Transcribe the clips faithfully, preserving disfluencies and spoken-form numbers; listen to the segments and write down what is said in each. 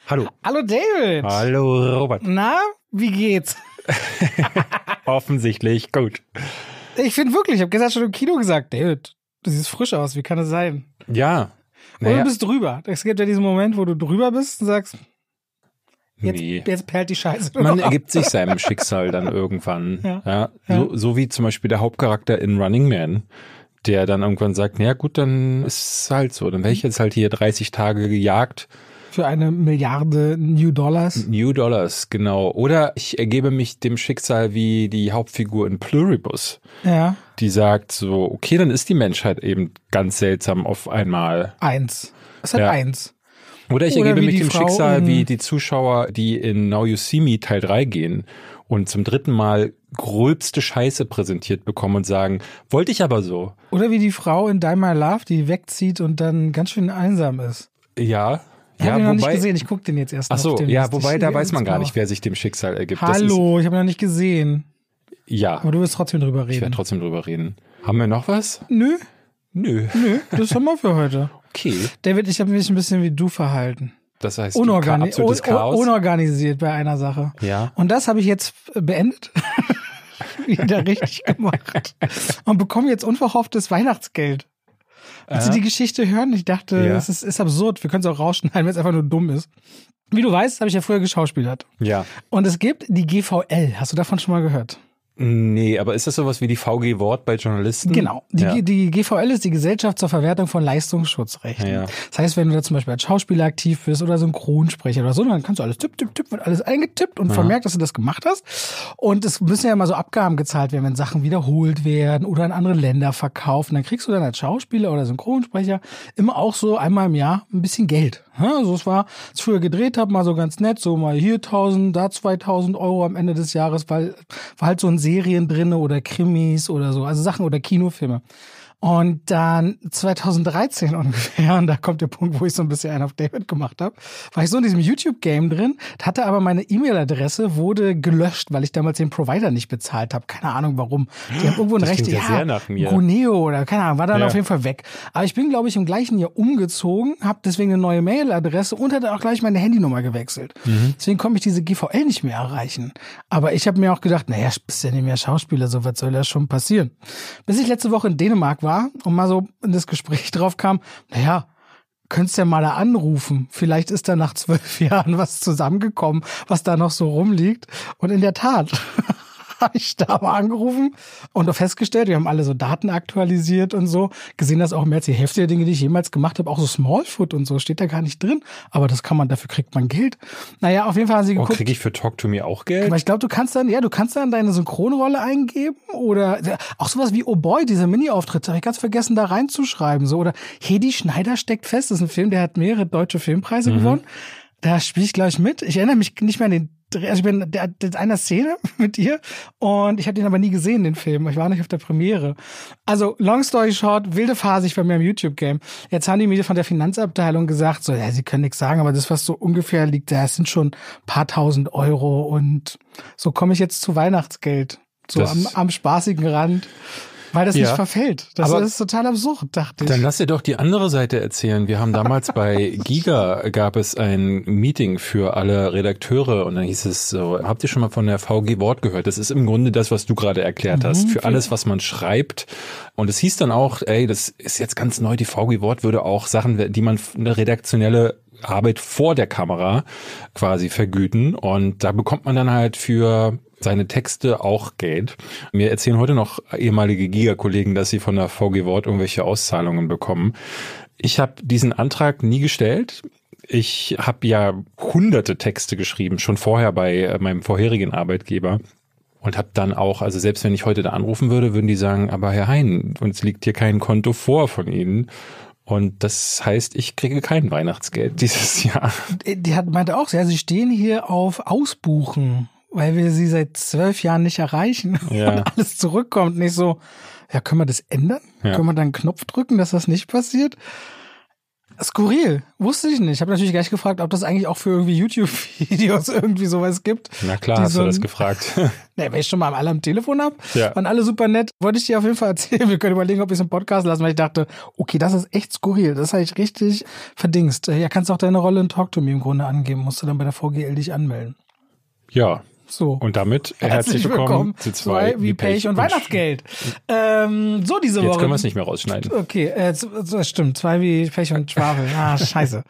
Hallo. Hallo David. Hallo Robert. Na, wie geht's? Offensichtlich gut. Ich finde wirklich, ich habe gestern schon im Kino gesagt, David, du siehst frisch aus, wie kann das sein? Ja. Oder du bist drüber. Es gibt ja diesen Moment, wo du drüber bist und sagst, jetzt, nee. jetzt perlt die Scheiße. Man ergibt sich seinem Schicksal dann irgendwann. Ja. Ja, so, ja. so wie zum Beispiel der Hauptcharakter in Running Man, der dann irgendwann sagt, na ja, gut, dann ist es halt so. Dann werde ich jetzt halt hier dreißig Tage gejagt. Für eine Milliarde New Dollars. New Dollars, genau. Oder ich ergebe mich dem Schicksal wie die Hauptfigur in Pluribus. Ja. Die sagt so, okay, dann ist die Menschheit eben ganz seltsam auf einmal. Eins. Es hat ja. eins. Oder ich Oder ergebe mich dem Frau Schicksal wie die Zuschauer, die in Now You See Me Teil drei gehen und zum dritten Mal gröbste Scheiße präsentiert bekommen und sagen, wollte ich aber so. Oder wie die Frau in Die My Love, die wegzieht und dann ganz schön einsam ist. Ja. Ich ja, habe ihn noch wobei, nicht gesehen, ich gucke den jetzt erst Ach so, noch. ja, wobei da weiß man gar nicht, wer sich dem Schicksal ergibt. Hallo, ich habe ihn noch nicht gesehen. Ja. Aber du wirst trotzdem drüber reden. Ich werde trotzdem drüber reden. Haben wir noch was? Nö. Nö. Nö, das haben wir für heute. Okay. David, ich habe mich ein bisschen wie du verhalten. Das heißt, Unorgani absolutes Chaos. Unorganisiert bei einer Sache. Ja. Und das habe ich jetzt beendet. Wieder richtig gemacht. Und bekomme jetzt unverhofftes Weihnachtsgeld. Als Sie die Geschichte hören, ich dachte, ja. es ist, ist absurd. Wir können es auch rausschneiden, wenn es einfach nur dumm ist. Wie du weißt, habe ich ja früher geschauspielert. Ja. Und es gibt die G V L. Hast du davon schon mal gehört? Nee, aber ist das sowas wie die V G Wort bei Journalisten? Genau. Die, ja. die G V L ist die Gesellschaft zur Verwertung von Leistungsschutzrechten. Ja. Das heißt, wenn du da zum Beispiel als Schauspieler aktiv bist oder Synchronsprecher oder so, dann kannst du alles tipp, tipp, tipp, wird alles eingetippt und ja. vermerkt, dass du das gemacht hast. Und es müssen ja immer so Abgaben gezahlt werden, wenn Sachen wiederholt werden oder in andere Länder verkaufen. Dann kriegst du dann als Schauspieler oder Synchronsprecher immer auch so einmal im Jahr ein bisschen Geld. Ja, also es war, als ich früher gedreht habe, mal so ganz nett, so mal hier tausend, da zweitausend Euro am Ende des Jahres, weil war halt so in Serien drinne oder Krimis oder so, also Sachen oder Kinofilme. Und dann zweitausenddreizehn ungefähr, und da kommt der Punkt, wo ich so ein bisschen einen auf David gemacht habe, war ich so in diesem YouTube-Game drin, hatte aber meine E-Mail-Adresse wurde gelöscht, weil ich damals den Provider nicht bezahlt habe. Keine Ahnung warum. Die haben irgendwo ein Recht, ja, ja, sehr nach mir. Guneo oder keine Ahnung, war dann ja. auf jeden Fall weg. Aber ich bin, glaube ich, im gleichen Jahr umgezogen, habe deswegen eine neue Mail-Adresse und hatte auch gleich meine Handynummer gewechselt. Mhm. Deswegen konnte ich diese G V L nicht mehr erreichen. Aber ich habe mir auch gedacht, naja, bist ja nicht mehr Schauspieler, so was soll da schon passieren? Bis ich letzte Woche in Dänemark war und mal so in das Gespräch drauf kam, naja, könntest ja mal da anrufen. Vielleicht ist da nach zwölf Jahren was zusammengekommen, was da noch so rumliegt. Und in der Tat habe ich da mal angerufen und auch festgestellt, wir haben alle so Daten aktualisiert und so, gesehen, dass auch mehr als die Hälfte der Dinge, die ich jemals gemacht habe, auch so Smallfoot und so, steht da gar nicht drin. Aber das kann man, dafür kriegt man Geld. Naja, auf jeden Fall haben sie geguckt. Oh, kriege ich für Talk to Me auch Geld? Aber ich glaube, du kannst dann, ja, du kannst dann deine Synchronrolle eingeben oder auch sowas wie Oh Boy, dieser Mini-Auftritt, habe ich ganz vergessen, da reinzuschreiben. So. Oder Hedi Schneider steckt fest, das ist ein Film, der hat mehrere deutsche Filmpreise mhm. gewonnen. Da spiele ich, glaube ich, mit. Ich erinnere mich nicht mehr an den Also ich bin der, der einer Szene mit ihr und ich habe den aber nie gesehen, den Film. Ich war nicht auf der Premiere. Also, long story short, wilde Phase ich bei mir im YouTube-Game. Jetzt haben die mir von der Finanzabteilung gesagt, so, ja, sie können nichts sagen, aber das, was so ungefähr liegt, das sind schon ein paar tausend Euro und so komme ich jetzt zu Weihnachtsgeld. So am, am spaßigen Rand. Weil das ja. nicht verfällt. Das aber ist total absurd, dachte ich. Dann lass dir doch die andere Seite erzählen. Wir haben damals bei Giga gab es ein Meeting für alle Redakteure und dann hieß es so, habt ihr schon mal von der V G Wort gehört? Das ist im Grunde das, was du gerade erklärt hast. Mhm, für alles, was man schreibt. Und es hieß dann auch, ey, das ist jetzt ganz neu, die V G Wort würde auch Sachen, die man eine redaktionelle Arbeit vor der Kamera quasi vergüten. Und da bekommt man dann halt für seine Texte auch Geld. Mir erzählen heute noch ehemalige Giga-Kollegen, dass sie von der V G Wort irgendwelche Auszahlungen bekommen. Ich habe diesen Antrag nie gestellt. Ich habe ja hunderte Texte geschrieben, schon vorher bei meinem vorherigen Arbeitgeber. Und habe dann auch, also selbst wenn ich heute da anrufen würde, würden die sagen, aber Herr Hein, uns liegt hier kein Konto vor von Ihnen. Und das heißt, ich kriege kein Weihnachtsgeld dieses Jahr. Die hat, meinte auch, ja, sie stehen hier auf Ausbuchen, weil wir sie seit zwölf Jahren nicht erreichen ja. und alles zurückkommt. Nicht so, ja, können wir das ändern? Ja. Können wir da einen Knopf drücken, dass das nicht passiert? Skurril. Wusste ich nicht. Ich habe natürlich gleich gefragt, ob das eigentlich auch für irgendwie YouTube-Videos irgendwie sowas gibt. Na klar, hast so du das gefragt. Ne, wenn ich schon mal alle am Telefon habe, ja. waren alle super nett. Wollte ich dir auf jeden Fall erzählen. Wir können überlegen, ob wir es im Podcast lassen, weil ich dachte, okay, das ist echt skurril. Das habe ich richtig verdingst. Ja, kannst auch deine Rolle in Talk to Me im Grunde angeben. Musst du dann bei der V G L dich anmelden. Ja. So. Und damit herzlich, herzlich willkommen, willkommen zu zwei wie Pech und, und Weihnachtsgeld. Ähm, so diese Woche. Jetzt können wir es nicht mehr rausschneiden. Okay, äh, das stimmt. Zwei wie Pech und Schwafel. Ah, scheiße.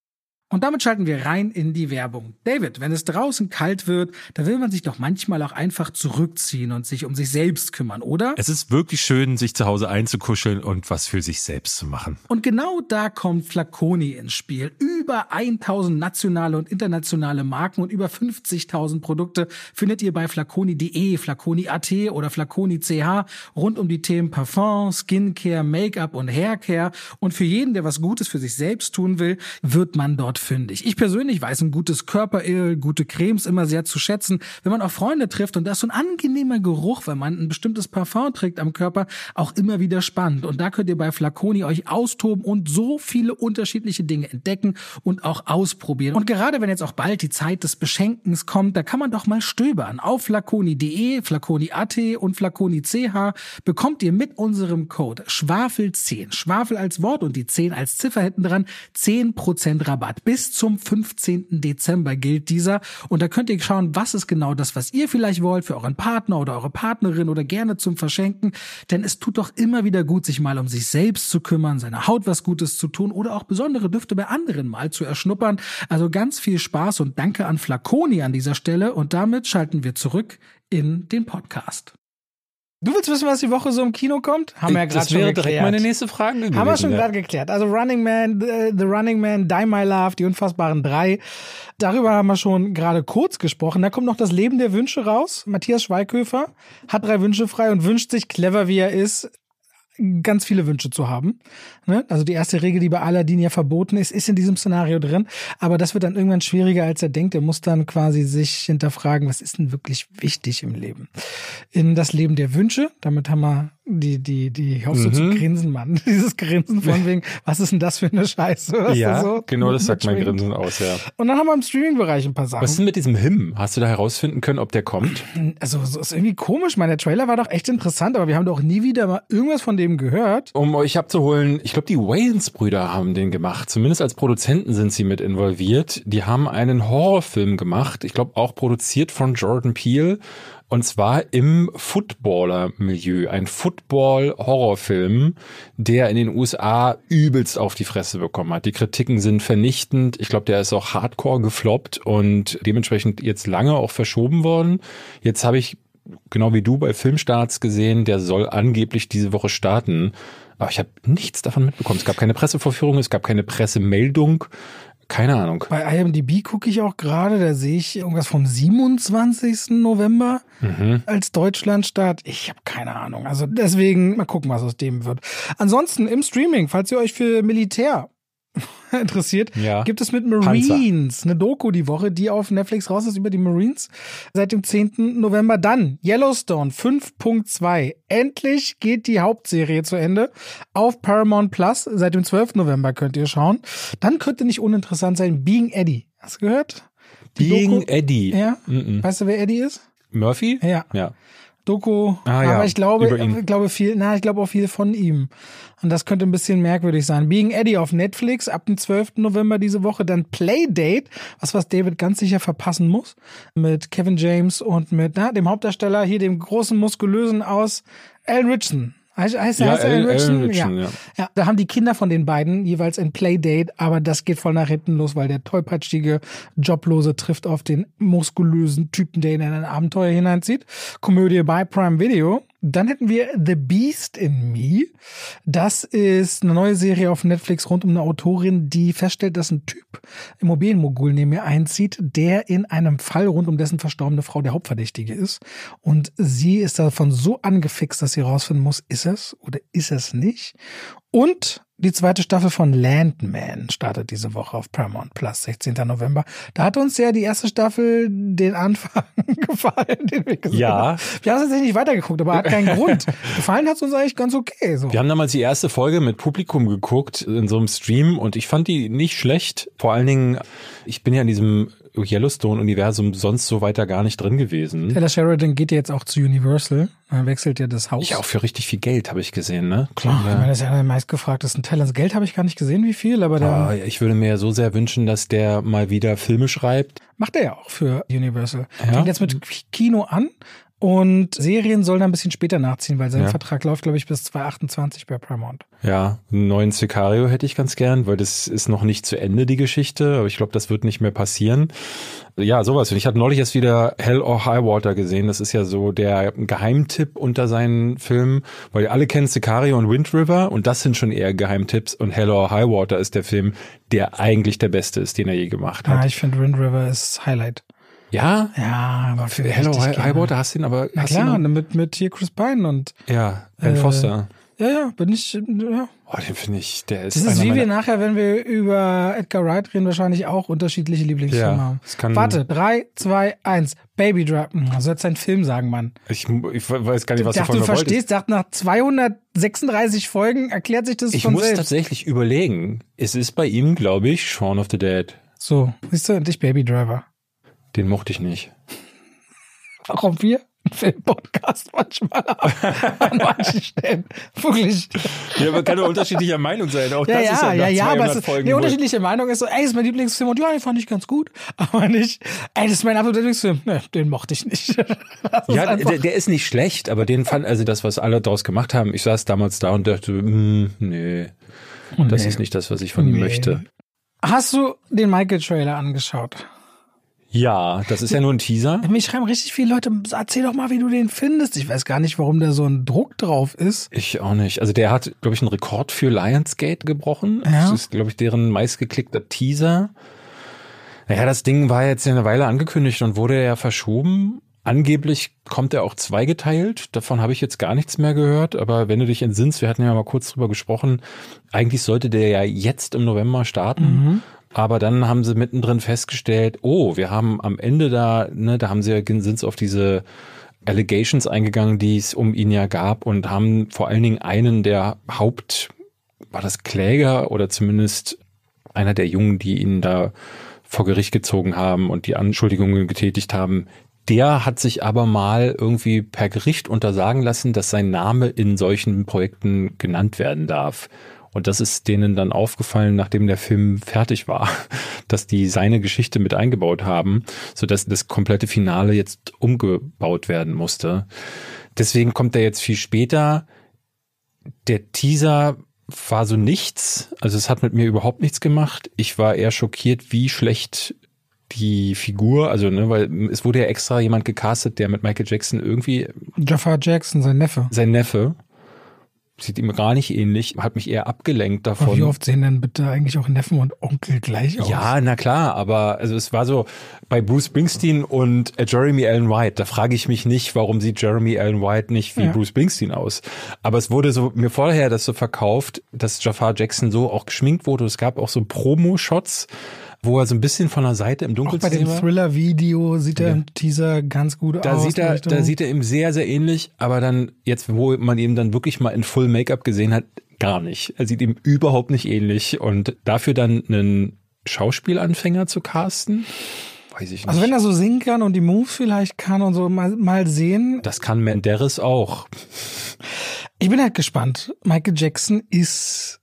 Und damit schalten wir rein in die Werbung. David, wenn es draußen kalt wird, da will man sich doch manchmal auch einfach zurückziehen und sich um sich selbst kümmern, oder? Es ist wirklich schön, sich zu Hause einzukuscheln und was für sich selbst zu machen. Und genau da kommt Flaconi ins Spiel. Über tausend nationale und internationale Marken und über fünfzigtausend Produkte findet ihr bei flaconi punkt de, flaconi punkt at oder flaconi punkt c h rund um die Themen Parfum, Skincare, Make-up und Haircare. Und für jeden, der was Gutes für sich selbst tun will, wird man dort fündig. Ich persönlich weiß ein gutes Körperöl, gute Cremes immer sehr zu schätzen. Wenn man auch Freunde trifft und da ist so ein angenehmer Geruch, wenn man ein bestimmtes Parfum trägt am Körper, auch immer wieder spannend. Und da könnt ihr bei Flaconi euch austoben und so viele unterschiedliche Dinge entdecken und auch ausprobieren. Und gerade wenn jetzt auch bald die Zeit des Beschenkens kommt, da kann man doch mal stöbern. Auf flaconi punkt de, flaconi punkt at und flaconi punkt c h bekommt ihr mit unserem Code Schwafel zehn, Schwafel als Wort und die zehn als Ziffer hinten dran, zehn Prozent Rabatt. Bis zum fünfzehnten Dezember gilt dieser. Und da könnt ihr schauen, was ist genau das, was ihr vielleicht wollt für euren Partner oder eure Partnerin oder gerne zum Verschenken. Denn es tut doch immer wieder gut, sich mal um sich selbst zu kümmern, seiner Haut was Gutes zu tun oder auch besondere Düfte bei anderen mal zu erschnuppern. Also ganz viel Spaß und danke an Flaconi an dieser Stelle. Und damit schalten wir zurück in den Podcast. Du willst wissen, was die Woche so im Kino kommt? Haben wir ja gerade schon geklärt. Das wäre direkt meine nächste Frage gewesen. Haben wir schon ja. gerade geklärt. Also Running Man, uh, The Running Man, Die My Love, Die Unfassbaren drei. Darüber haben wir schon gerade kurz gesprochen. Da kommt noch Das Leben der Wünsche raus. Matthias Schweighöfer hat drei Wünsche frei und wünscht sich, clever wie er ist, ganz viele Wünsche zu haben. Ne? Also die erste Regel, die bei Aladdin ja verboten ist, ist in diesem Szenario drin. Aber das wird dann irgendwann schwieriger, als er denkt. Er muss dann quasi sich hinterfragen, was ist denn wirklich wichtig im Leben? In Das Leben der Wünsche, damit haben wir die, die, die, ich hoffe so mhm. zu grinsen, Mann. Dieses Grinsen von wegen, was ist denn das für eine Scheiße? Was ja, so genau, das sagt mein Grinsen aus, ja. Und dann haben wir im Streaming-Bereich ein paar Sachen. Was ist denn mit diesem Him? Hast du da herausfinden können, ob der kommt? Also, so ist irgendwie komisch. Mein, der Trailer war doch echt interessant, aber wir haben doch nie wieder mal irgendwas von dem gehört. Um euch abzuholen, ich glaube, die Wayans-Brüder haben den gemacht. Zumindest als Produzenten sind sie mit involviert. Die haben einen Horrorfilm gemacht. Ich glaube, auch produziert von Jordan Peele. Und zwar im Footballer-Milieu. Ein Football-Horrorfilm, der in den U S A übelst auf die Fresse bekommen hat. Die Kritiken sind vernichtend. Ich glaube, der ist auch hardcore gefloppt und dementsprechend jetzt lange auch verschoben worden. Jetzt habe ich, genau wie du bei Filmstarts gesehen, der soll angeblich diese Woche starten. Aber ich habe nichts davon mitbekommen. Es gab keine Pressevorführung, es gab keine Pressemeldung. Keine Ahnung. Bei I M D B gucke ich auch gerade, da sehe ich irgendwas vom siebenundzwanzigsten November mhm. als Deutschlandstart. Ich habe keine Ahnung. Also deswegen mal gucken, was aus dem wird. Ansonsten im Streaming, falls ihr euch für Militär interessiert, ja. gibt es mit Marines Panzer. Eine Doku die Woche, die auf Netflix raus ist über die Marines seit dem zehnten November. Dann Yellowstone fünf Punkt zwei. Endlich geht die Hauptserie zu Ende auf Paramount Plus. Seit dem zwölften November könnt ihr schauen. Dann könnte nicht uninteressant sein Being Eddie. Hast du gehört? Die Being Doku? Eddie? Ja. Mm-mm. Weißt du, wer Eddie ist? Murphy? Ja. Ja. Doku, ah, aber ja, ich glaube, ich glaube viel, na, ich glaube auch viel von ihm. Und das könnte ein bisschen merkwürdig sein. Being Eddie auf Netflix ab dem zwölften November diese Woche, dann Playdate, was was David ganz sicher verpassen muss, mit Kevin James und mit na, dem Hauptdarsteller hier, dem großen muskulösen aus Alan Richardson. Heißt, heißt, ja, heißt Alan Richardson? Richardson, ja. ja. ja, da haben die Kinder von den beiden jeweils ein Playdate, aber das geht voll nach hinten los, weil der tollpatschige Joblose trifft auf den muskulösen Typen, der ihn in ein Abenteuer hineinzieht. Komödie bei Prime Video. Dann hätten wir The Beast in Me. Das ist eine neue Serie auf Netflix rund um eine Autorin, die feststellt, dass ein Typ Immobilienmogul neben ihr einzieht, der in einem Fall rund um dessen verstorbene Frau der Hauptverdächtige ist. Und sie ist davon so angefixt, dass sie rausfinden muss, ist es oder ist es nicht? Und die zweite Staffel von Landman startet diese Woche auf Paramount Plus, sechzehnten November. Da hat uns ja die erste Staffel den Anfang gefallen, den wir gesehen ja. haben. Wir haben es tatsächlich nicht weitergeguckt, aber hat keinen Grund. Gefallen hat es uns eigentlich ganz okay. So. Wir haben damals die erste Folge mit Publikum geguckt in so einem Stream und ich fand die nicht schlecht. Vor allen Dingen, ich bin ja in diesem Yellowstone-Universum sonst so weiter gar nicht drin gewesen. Taylor Sheridan geht ja jetzt auch zu Universal. Dann wechselt ja das Haus. Ja, auch für richtig viel Geld, habe ich gesehen, ne? Klar, ja. Das ist ja einer der meistgefragtesten Talents. Geld habe ich gar nicht gesehen, wie viel, aber da... Ah, ich würde mir ja so sehr wünschen, dass der mal wieder Filme schreibt. Macht er ja auch für Universal. Ja? Fängt jetzt mit Kino an und Serien sollen ein bisschen später nachziehen, weil sein ja. Vertrag läuft, glaube ich, bis zwanzig achtundzwanzig bei Paramount. Ja, einen neuen Sicario hätte ich ganz gern, weil das ist noch nicht zu Ende, die Geschichte, aber ich glaube, das wird nicht mehr passieren. Ja, sowas. Und ich hatte neulich erst wieder Hell or High Water gesehen. Das ist ja so der Geheimtipp unter seinen Filmen, weil alle kennen Sicario und Wind River und das sind schon eher Geheimtipps und Hell or High Water ist der Film, der eigentlich der beste ist, den er je gemacht hat. Ja, ich finde Wind River ist Highlight. Ja? Ja, aber für Hello High, High Water hast du ihn aber... Na hast klar, ihn mit, mit hier Chris Pine und... Ja, Ben äh, Foster. Ja, ja, bin ich... Ja. Oh, den finde ich, der ist... Das ist einer wie wir meiner- nachher, wenn wir über Edgar Wright reden, wahrscheinlich auch unterschiedliche Lieblingsfilme Ja, haben. es kann- Warte, drei, zwei, eins, Baby Driver. Du sollst deinen Film sagen, Mann. Ich, ich weiß gar nicht, was Ich du dachte, von du mir wolltest. verstehst, dachte, nach zweihundertsechsunddreißig Folgen erklärt sich das Ich von muss selbst. tatsächlich überlegen. Es ist bei ihm, glaube ich, Shaun of the Dead. So, siehst du, und ich Baby Driver. Den mochte ich nicht. Warum wir einen Film-Podcast manchmal haben, an manchen Stellen. Wirklich. Ja, aber kann doch unterschiedlicher Meinung sein. Auch Ja, das ja, ist ja, ja, nach ja, aber zweihundert es ist, Folgen die wohl- unterschiedliche Meinung ist so, ey, das ist mein Lieblingsfilm und ja, den fand ich ganz gut, aber nicht, ey, das ist mein absoluter Lieblingsfilm. Ne, den mochte ich nicht. Das ist Ja, einfach- der, der ist nicht schlecht, aber den fand, also das, was alle draus gemacht haben, ich saß damals da und dachte, mm, nee, das Nee. ist nicht das, was ich von ihm Nee. möchte. Hast du den Michael-Trailer angeschaut? Ja, das ist ja nur ein Teaser. Mich schreiben richtig viele Leute, erzähl doch mal, wie du den findest. Ich weiß gar nicht, warum da so ein Druck drauf ist. Ich auch nicht. Also der hat, glaube ich, einen Rekord für Lionsgate gebrochen. Ja. Das ist, glaube ich, deren meistgeklickter Teaser. Naja, das Ding war jetzt ja eine Weile angekündigt und wurde ja verschoben. Angeblich kommt er auch zweigeteilt. Davon habe ich jetzt gar nichts mehr gehört. Aber wenn du dich entsinnst, wir hatten ja mal kurz drüber gesprochen, eigentlich sollte der ja jetzt im November starten. Mhm. Aber dann haben sie mittendrin festgestellt, oh, wir haben am Ende da, ne, da haben sie ja, sind sie auf diese Allegations eingegangen, die es um ihn ja gab und haben vor allen Dingen einen der Haupt, war das Kläger oder zumindest einer der Jungen, die ihn da vor Gericht gezogen haben und die Anschuldigungen getätigt haben, der hat sich aber mal irgendwie per Gericht untersagen lassen, dass sein Name in solchen Projekten genannt werden darf. Und das ist denen dann aufgefallen, nachdem der Film fertig war, dass die seine Geschichte mit eingebaut haben, sodass das komplette Finale jetzt umgebaut werden musste. Deswegen kommt er jetzt viel später. Der Teaser war so nichts, also es hat mit mir überhaupt nichts gemacht. Ich war eher schockiert, wie schlecht die Figur, also ne, weil es wurde ja extra jemand gecastet, der mit Michael Jackson irgendwie, Jafar Jackson, sein Neffe. sein Neffe, sieht ihm gar nicht ähnlich, hat mich eher abgelenkt Aber davon. wie oft sehen denn bitte eigentlich auch Neffen und Onkel gleich aus? Ja, na klar, aber also es war so bei Bruce Springsteen und äh, Jeremy Allen White, da frage ich mich nicht, warum sieht Jeremy Allen White nicht wie Ja. Bruce Springsteen aus. Aber es wurde so mir vorher das so verkauft, dass Jafar Jackson so auch geschminkt wurde. Es gab auch so Promo-Shots, wo er so ein bisschen von der Seite im Auch Dunkeln bei zu dem sehen war. Thriller-Video sieht er im Teaser ganz gut Da aus. sieht er, Richtung- da sieht er ihm sehr, sehr ähnlich, aber dann jetzt, wo man ihn dann wirklich mal in Full Make-up gesehen hat, gar nicht. Er sieht ihm überhaupt nicht ähnlich und dafür dann einen Schauspielanfänger zu casten, weiß ich nicht. Also wenn er so singen kann und die Moves vielleicht kann und so, mal, mal sehen. Das kann Menderes auch. Ich bin halt gespannt. Michael Jackson ist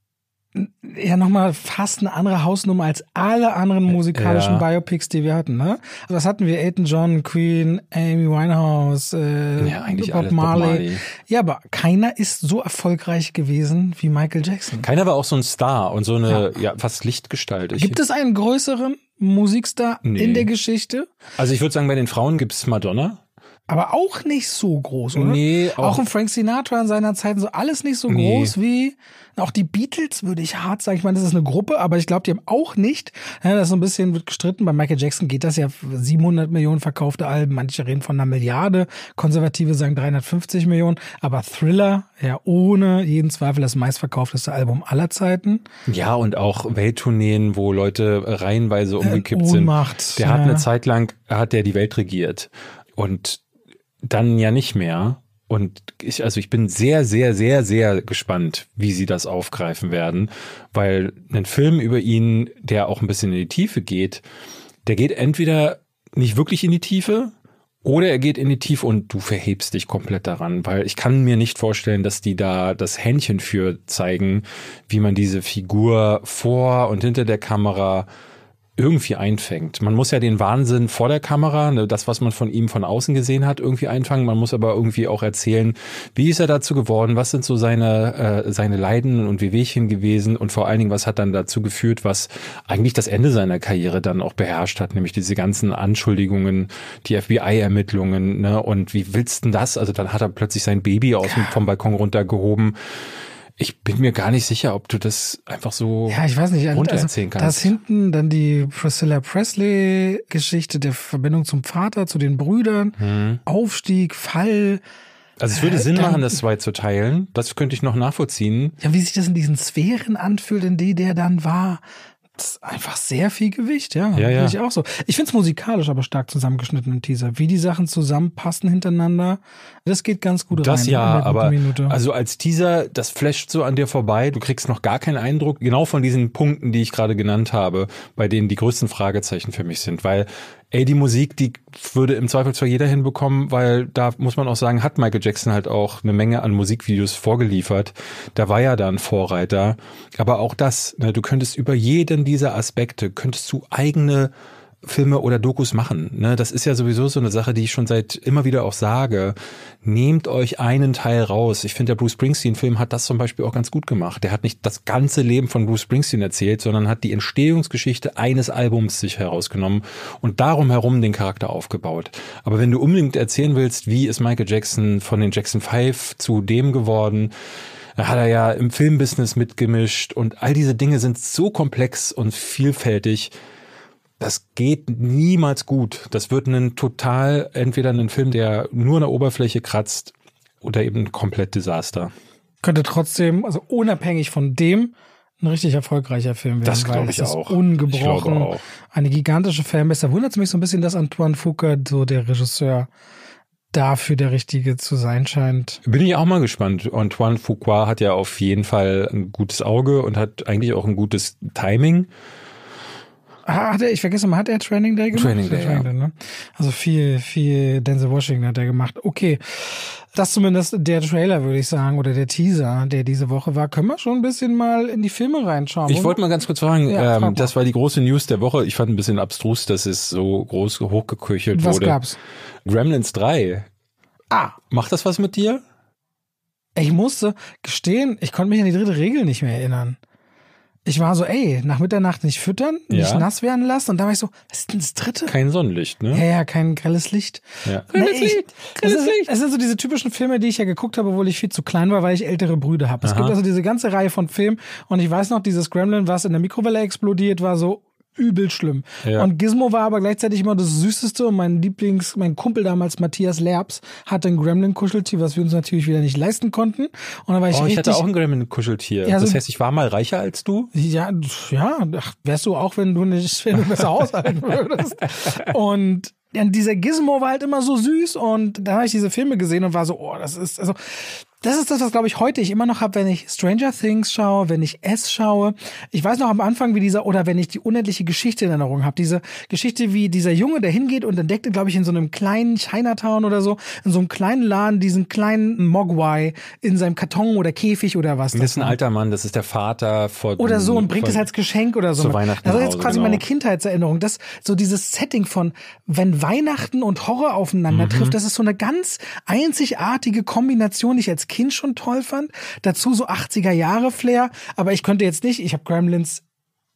ja nochmal fast eine andere Hausnummer als alle anderen musikalischen Ja. Biopics, die wir hatten, ne? Also was hatten wir? Elton John, Queen, Amy Winehouse, äh, Ja, eigentlich Bob, alles Bob Marley. Marley. Ja, aber keiner ist so erfolgreich gewesen wie Michael Jackson. Keiner war auch so ein Star und so eine, ja, fast Lichtgestalt. Ich, Gibt es einen größeren Musikstar Nee. in der Geschichte? also ich würde sagen, bei den Frauen gibt's Madonna. Aber auch nicht so groß, oder? Nee. Auch, auch ein Frank Sinatra in seiner Zeit, so alles nicht so nee. groß wie, auch die Beatles würde ich hart sagen. Ich meine, das ist eine Gruppe, aber ich glaube, die haben auch nicht, ja, das ist so ein bisschen wird gestritten. Bei Michael Jackson geht das ja siebenhundert Millionen verkaufte Alben. Manche reden von einer Milliarde. Konservative sagen dreihundertfünfzig Millionen. Aber Thriller, ja, ohne jeden Zweifel das meistverkaufteste Album aller Zeiten. Ja, und auch Welttourneen, wo Leute reihenweise umgekippt äh, Ohnmacht, sind. Der ja. hat eine Zeit lang, hat der die Welt regiert. Und dann ja nicht mehr. Und ich, also ich bin sehr, sehr, sehr, sehr gespannt, wie sie das aufgreifen werden, weil ein Film über ihn, der auch ein bisschen in die Tiefe geht, der geht entweder nicht wirklich in die Tiefe oder er geht in die Tiefe und du verhebst dich komplett daran, weil ich kann mir nicht vorstellen, dass die da das Händchen für zeigen, wie man diese Figur vor und hinter der Kamera irgendwie einfängt. Man muss ja den Wahnsinn vor der Kamera, ne, das, was man von ihm von außen gesehen hat, irgendwie einfangen. Man muss aber irgendwie auch erzählen, wie ist er dazu geworden, was sind so seine äh, seine Leiden und Wehwehchen gewesen und vor allen Dingen, was hat dann dazu geführt, was eigentlich das Ende seiner Karriere dann auch beherrscht hat, nämlich diese ganzen Anschuldigungen, die F B I-Ermittlungen, ne, und wie willst denn das? Also dann hat er plötzlich sein Baby aus dem, vom Balkon runtergehoben. Ich bin mir gar nicht sicher, ob du das einfach so ja, ich weiß nicht, runtererzählen also, kannst. Das hinten dann die Priscilla Presley-Geschichte der Verbindung zum Vater, zu den Brüdern, hm. Aufstieg, Fall. Also es würde äh, Sinn dann, machen, das zwei zu teilen. Das könnte ich noch nachvollziehen. Ja, wie sich das in diesen Sphären anfühlt, in die der dann war. Das ist einfach sehr viel Gewicht, ja. Ja, ja. Ich auch so. Ich finde es musikalisch aber stark zusammengeschnitten im Teaser. Wie die Sachen zusammenpassen hintereinander, das geht ganz gut das rein. Das ja, aber Minute. Also als Teaser, das flasht so an dir vorbei. Du kriegst noch gar keinen Eindruck, genau von diesen Punkten, die ich gerade genannt habe, bei denen die größten Fragezeichen für mich sind, weil ey, die Musik, die würde im Zweifel zwar jeder hinbekommen, weil da muss man auch sagen, hat Michael Jackson halt auch eine Menge an Musikvideos vorgeliefert. Da war ja da ein Vorreiter. Aber auch das, ne, du könntest über jeden dieser Aspekte, könntest du eigene Filme oder Dokus machen. Ne? Das ist ja sowieso so eine Sache, die ich schon seit immer wieder auch sage. Nehmt euch einen Teil raus. Ich finde, der Bruce Springsteen-Film hat das zum Beispiel auch ganz gut gemacht. Der hat nicht das ganze Leben von Bruce Springsteen erzählt, sondern hat die Entstehungsgeschichte eines Albums sich herausgenommen und darum herum den Charakter aufgebaut. Aber wenn du unbedingt erzählen willst, wie ist Michael Jackson von den Jackson Five zu dem geworden, da hat er ja im Filmbusiness mitgemischt und all diese Dinge sind so komplex und vielfältig. Das geht niemals gut. Das wird ein total, entweder ein Film, der nur an der Oberfläche kratzt oder eben ein komplett Desaster. Könnte trotzdem, also unabhängig von dem, ein richtig erfolgreicher Film werden. Das glaube ich ist auch. Ungebrochen. Ich glaube auch. Eine gigantische Fanbase. Da wundert es mich so ein bisschen, dass Antoine Fuqua, so der Regisseur, dafür der Richtige zu sein scheint. Bin ich auch mal gespannt. Antoine Fuqua hat ja auf jeden Fall ein gutes Auge und hat eigentlich auch ein gutes Timing. Hat er, ich vergesse mal, hat er Training Day gemacht? Training Day, Training Day, ne? Also viel, viel Denzel Washington hat er gemacht. Okay, das zumindest der Trailer, würde ich sagen, oder der Teaser, der diese Woche war. Können wir schon ein bisschen mal in die Filme reinschauen? Ich wollte mal ganz kurz fragen, ja, ähm, frag das war die große News der Woche. Ich fand ein bisschen abstrus, dass es so groß hochgeköchelt was wurde. Was gab's? Gremlins drei. Ah. Macht das was mit dir? Ich musste gestehen, ich konnte mich an die dritte Regel nicht mehr erinnern. Ich war so, ey, nach Mitternacht nicht füttern, nicht ja. nass werden lassen. Und da war ich so, was ist denn das dritte? Kein Sonnenlicht, ne? Ja, ja, kein grelles Licht. Ja. Grelles nee, Licht, grelles Licht. Licht. Es sind so diese typischen Filme, die ich ja geguckt habe, obwohl ich viel zu klein war, weil ich ältere Brüder habe. Es gibt also diese ganze Reihe von Filmen. Und ich weiß noch, dieses Gremlin, was in der Mikrowelle explodiert, war so übel schlimm. Ja. Und Gizmo war aber gleichzeitig immer das Süßeste und mein Lieblings, mein Kumpel damals, Matthias Lerbs, hatte ein Gremlin-Kuscheltier, was wir uns natürlich wieder nicht leisten konnten. Und dann war ich oh, ich richtig, hatte auch ein Gremlin-Kuscheltier. Ja, so, das heißt, ich war mal reicher als du? Ja, ja, ach, wärst du auch, wenn du nicht, wenn du besser aushalten würdest. Und ja, dieser Gizmo war halt immer so süß und da habe ich diese Filme gesehen und war so, oh, das ist, also, das ist das, was, glaube ich, heute ich immer noch habe, wenn ich Stranger Things schaue, wenn ich S schaue. Ich weiß noch am Anfang, wie dieser, oder wenn ich die unendliche Geschichte in Erinnerung habe. Diese Geschichte, wie dieser Junge, der hingeht und entdeckt, glaube ich, in so einem kleinen Chinatown oder so, in so einem kleinen Laden, diesen kleinen Mogwai in seinem Karton oder Käfig oder was. Das ist ein alter Mann, das ist der Vater von... Oder so und bringt es als Geschenk oder so. Zu Weihnachten. Das ist jetzt quasi genau. meine Kindheitserinnerung. Das, so dieses Setting von, wenn Weihnachten und Horror aufeinander mhm. trifft, das ist so eine ganz einzigartige Kombination, die ich als Kind schon toll fand. Dazu so achtziger Jahre Flair. Aber ich könnte jetzt nicht, ich habe Gremlins